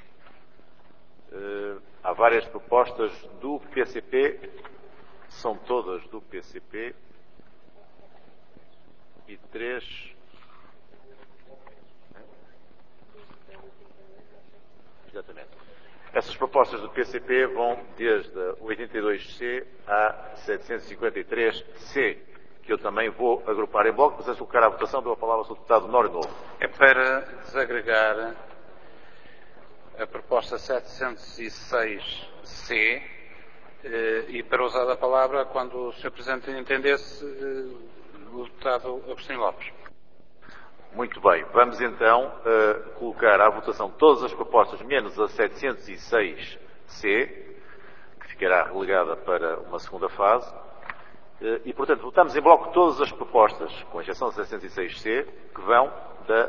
Há várias propostas do PCP, são todas do PCP, e 3... Exatamente. Essas propostas do PCP vão desde a 82C a 753C, que eu também vou agrupar em bloco, mas antes de colocar à votação, dou a palavra ao Sr. Deputado Honório Novo. É para desagregar a proposta 706C e para usar a palavra quando o Sr. Presidente entendesse o Deputado Agostinho Lopes. Muito bem. Vamos então colocar à votação todas as propostas, menos a 706C, que ficará relegada para uma segunda fase. E, portanto, votamos em bloco todas as propostas, com exceção da 706C, que vão da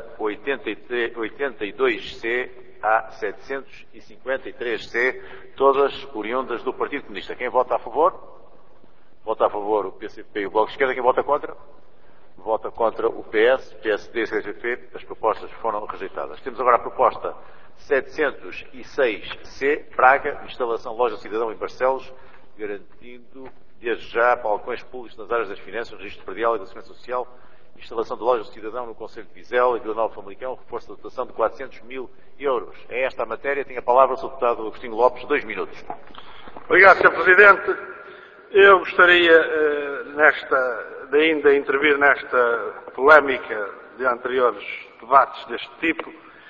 82C à 753C, todas oriundas do Partido Comunista. Quem vota a favor? Vota a favor o PCP e o Bloco de Esquerda. Quem vota contra? Vota contra o PS, PSD e CDS-PP. As propostas foram rejeitadas. Temos agora a proposta 706C, Braga, instalação Loja Cidadão em Barcelos, garantindo desde já balcões públicos nas áreas das finanças, registro predial e da segurança social, instalação de Loja Cidadão no Concelho de Vizela e Vila Nova de Famalicão, reforço da dotação de 400 mil euros. É esta a matéria. Tem a palavra o Sr. Deputado Agostinho Lopes, 2 minutos. Obrigado, Sr. Presidente. Eu gostaria ainda intervir nesta polémica de anteriores debates deste tipo,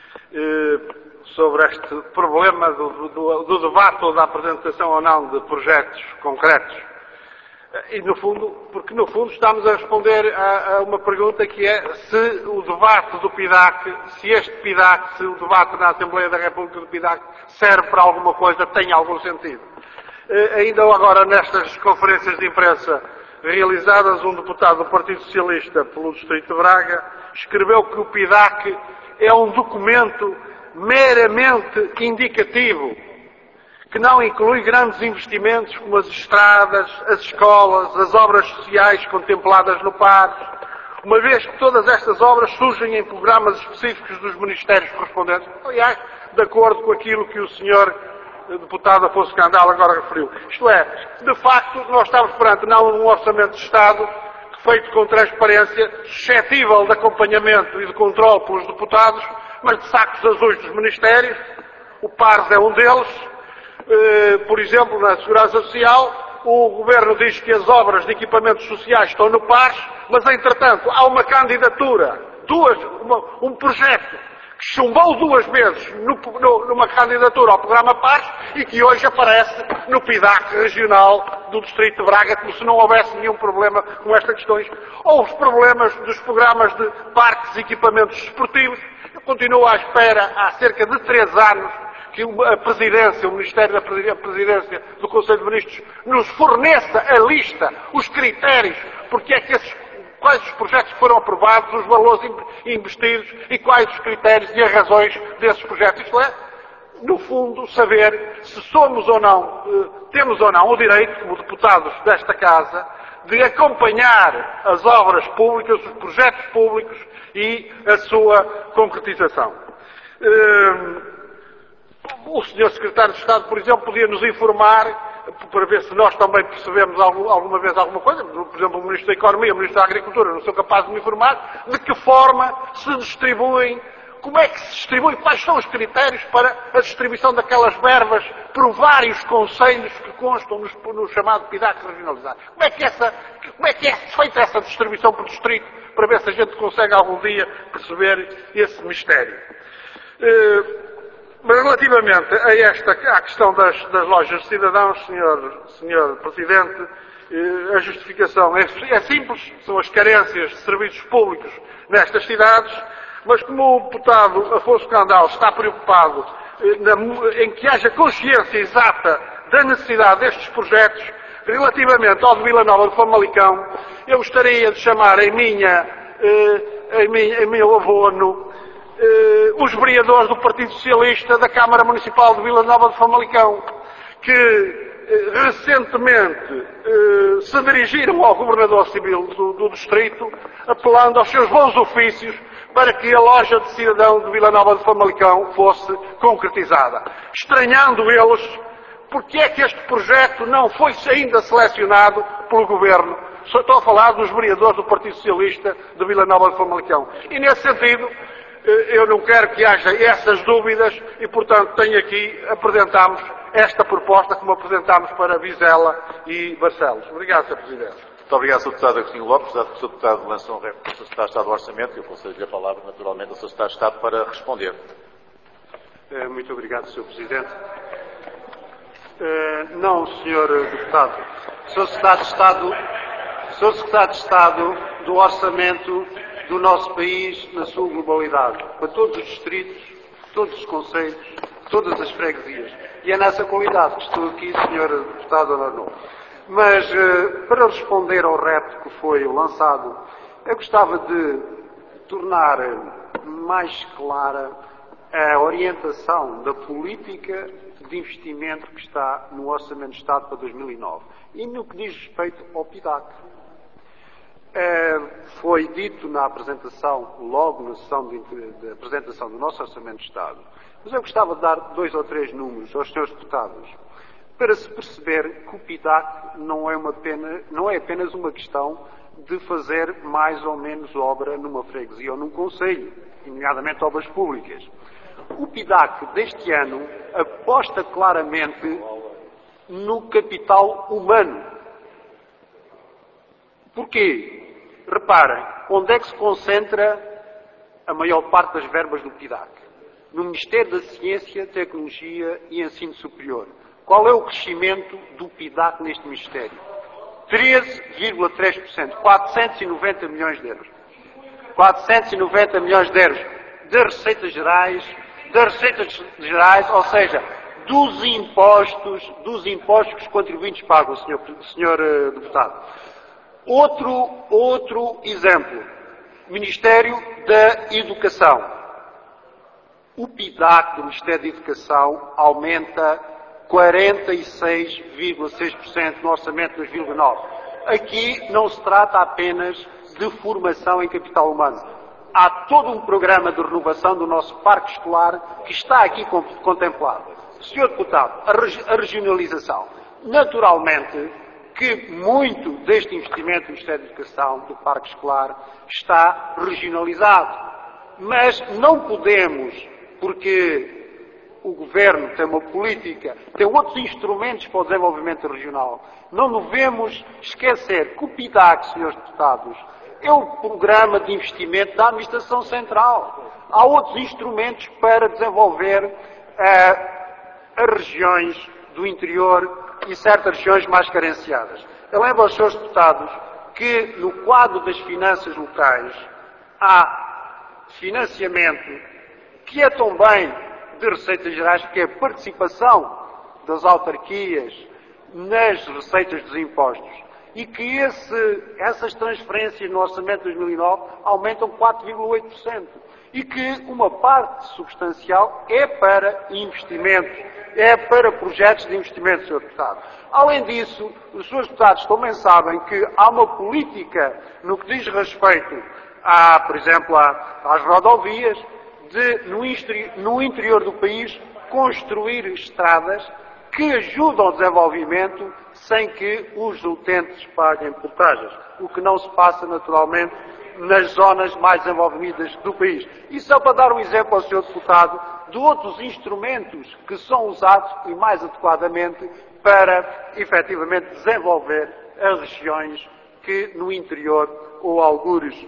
sobre este problema do debate ou da apresentação ou não de projetos concretos. E porque no fundo estamos a responder a uma pergunta que é se o debate do PIDAC, se o debate na Assembleia da República do PIDAC serve para alguma coisa, tem algum sentido. Ainda agora nestas conferências de imprensa realizadas, um deputado do Partido Socialista pelo Distrito de Braga escreveu que o PIDAC é um documento meramente indicativo, que não inclui grandes investimentos como as estradas, as escolas, as obras sociais contempladas no PAR, uma vez que todas estas obras surgem em programas específicos dos ministérios correspondentes, aliás, de acordo com aquilo que o senhor deputado Afonso Candal agora referiu. Isto é, de facto, nós estamos perante não um orçamento de Estado feito com transparência, suscetível de acompanhamento e de controle pelos deputados, mas de sacos azuis dos ministérios. O PARS é um deles. Por exemplo, na Segurança Social, o Governo diz que as obras de equipamentos sociais estão no PARS, mas, entretanto, há uma candidatura, um projeto que chumbou 2 vezes numa candidatura ao programa PARS e que hoje aparece no PIDAC regional do Distrito de Braga, como se não houvesse nenhum problema com estas questões. Ou os problemas dos programas de parques e equipamentos esportivos. Eu continuo à espera, há cerca de 3 anos, que a Presidência, o Ministério da Presidência do Conselho de Ministros, nos forneça a lista, os critérios, porque é que quais os projetos que foram aprovados, os valores investidos e quais os critérios e as razões desses projetos. Isto é, no fundo, saber se somos ou não, temos ou não o direito, como deputados desta Casa, de acompanhar as obras públicas, os projetos públicos e a sua concretização. O Sr. Secretário de Estado, por exemplo, podia nos informar, para ver se nós também percebemos alguma vez alguma coisa. Por exemplo, o Ministro da Economia, o Ministro da Agricultura, não são capazes de me informar de que forma se distribuem, como é que se distribui, quais são os critérios para a distribuição daquelas verbas por vários concelhos que constam no chamado PIDAC regionalizado. Como é que é feita essa distribuição por distrito, para ver se a gente consegue algum dia perceber esse mistério. Mas relativamente à questão das lojas de cidadãos, Sr. Presidente, A justificação é simples, são as carências de serviços públicos nestas cidades, mas como o deputado Afonso Candal está preocupado em que haja consciência exata da necessidade destes projetos, relativamente ao de Vila Nova de Famalicão, eu gostaria de chamar em meu abono os vereadores do Partido Socialista da Câmara Municipal de Vila Nova de Famalicão, que recentemente se dirigiram ao Governador Civil do Distrito, apelando aos seus bons ofícios para que a loja de cidadão de Vila Nova de Famalicão fosse concretizada. Estranhando eles, porque é que este projeto não foi ainda selecionado pelo Governo? Só estou a falar dos vereadores do Partido Socialista de Vila Nova de Famalicão. E nesse sentido, eu não quero que haja essas dúvidas e, portanto, apresentamos esta proposta como apresentámos para Vizela e Barcelos. Obrigado, Sr. Presidente. Muito obrigado, Sr. Deputado Agostinho Lopes. Dado que o Sr. Deputado lançou um réplica ao Sr. Secretário de Estado do Orçamento, eu concedo-lhe a palavra, naturalmente, ao Sr. Secretário de Estado para responder. Muito obrigado, Sr. Presidente. Não, Sr. Deputado. Sr. Secretário de Estado do Orçamento do nosso país na sua globalidade, para todos os distritos, todos os concelhos, todas as freguesias. E é nessa qualidade que estou aqui, Sr. Deputado Honorário. Mas, para responder ao repto que foi lançado, eu gostava de tornar mais clara a orientação da política de investimento que está no Orçamento de Estado para 2009. E no que diz respeito ao PIDAC. Foi dito na apresentação, logo na sessão de apresentação do nosso Orçamento de Estado, mas eu gostava de dar 2 ou 3 números aos senhores deputados, para se perceber que o PIDAC não é apenas uma questão de fazer mais ou menos obra numa freguesia ou num concelho, nomeadamente obras públicas. O PIDAC deste ano aposta claramente no capital humano. Porquê? Reparem, onde é que se concentra a maior parte das verbas do PIDAC? No Ministério da Ciência, Tecnologia e Ensino Superior. Qual é o crescimento do PIDAC neste Ministério? 13,3%, 490 milhões de euros. 490 milhões de euros de receitas gerais, ou seja, dos impostos que os contribuintes pagam, senhor deputado. Outro exemplo, Ministério da Educação. O PIDAC do Ministério da Educação aumenta 46,6% no orçamento de 2009. Aqui não se trata apenas de formação em capital humano. Há todo um programa de renovação do nosso parque escolar que está aqui contemplado. Senhor Deputado, a regionalização. Naturalmente que muito deste investimento do Ministério da Educação, do parque escolar, está regionalizado. Mas não podemos, porque o Governo tem uma política, tem outros instrumentos para o desenvolvimento regional. Não devemos esquecer que o PIDAC, senhores deputados, é o programa de investimento da Administração Central. Há outros instrumentos para desenvolver as regiões do interior e certas regiões mais carenciadas. Eu lembro aos senhores deputados que no quadro das finanças locais há financiamento que é também de receitas gerais, que é a participação das autarquias nas receitas dos impostos. E que essas transferências no orçamento de 2009 aumentam 4,8%. E que uma parte substancial é para investimentos, é para projetos de investimento, Sr. Deputado. Além disso, os Srs. Deputados também sabem que há uma política no que diz respeito, por exemplo, às rodovias, de, no interior do país, construir estradas que ajudam ao desenvolvimento sem que os utentes paguem portagens, o que não se passa naturalmente nas zonas mais desenvolvidas do país. E só para dar um exemplo ao Sr. Deputado de outros instrumentos que são usados e mais adequadamente para efetivamente desenvolver as regiões que no interior ou algures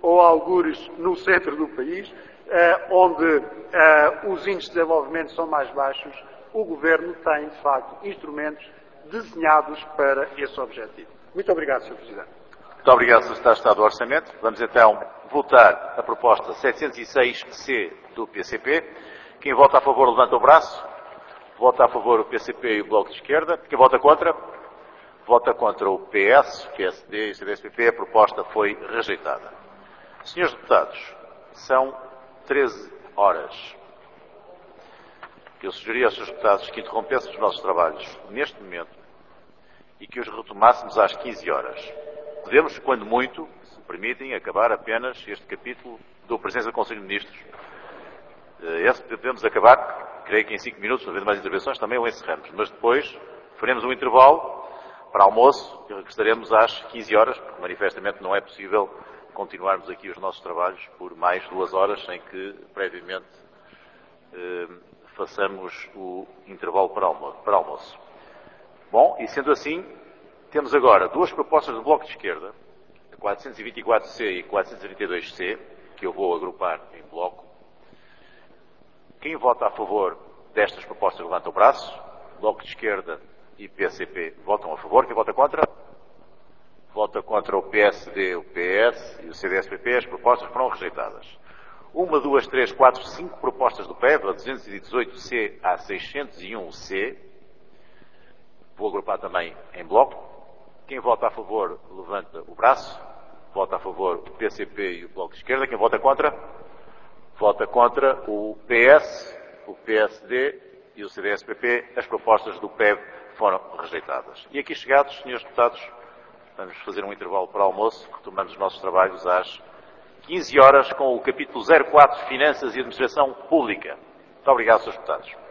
no centro do país, onde os índices de desenvolvimento são mais baixos, o Governo tem, de facto, instrumentos desenhados para esse objetivo. Muito obrigado, Sr. Presidente. Muito obrigado, Sr. Secretário de Estado do Orçamento. Vamos então votar a proposta 706C do PCP. Quem vota a favor, levanta o braço. Vota a favor o PCP e o Bloco de Esquerda. Quem vota contra? Vota contra o PS, o PSD e o CDS-PP. A proposta foi rejeitada. Senhores deputados, são 13 horas. Eu sugeri aos senhores deputados que interrompêssemos os nossos trabalhos neste momento e que os retomássemos às 15 horas. Podemos, quando muito, se permitem, acabar apenas este capítulo do Presidência do Conselho de Ministros. Esse podemos acabar, creio que em 5 minutos, não havendo mais intervenções, também o encerramos. Mas depois faremos um intervalo para almoço e regressaremos às 15 horas, porque manifestamente não é possível continuarmos aqui os nossos trabalhos por mais 2 horas sem que, previamente, façamos o intervalo para almoço. Bom, e sendo assim, temos agora duas propostas do Bloco de Esquerda, a 424C e 432C, que eu vou agrupar em bloco. Quem vota a favor destas propostas levanta o braço. Bloco de Esquerda e PCP votam a favor. Quem vota contra? Vota contra o PSD, o PS e o CDS-PP. As propostas foram rejeitadas. 1, 2, 3, 4, 5 propostas do PEV, a 218C a 601C. Vou agrupar também em bloco. Quem vota a favor, levanta o braço. Vota a favor o PCP e o Bloco de Esquerda. Quem vota contra? Vota contra o PS, o PSD e o CDS-PP. As propostas do PEV foram rejeitadas. E aqui chegados, senhores deputados, vamos fazer um intervalo para almoço. Retomamos os nossos trabalhos às 15 horas com o capítulo 04, Finanças e Administração Pública. Muito obrigado, senhores deputados.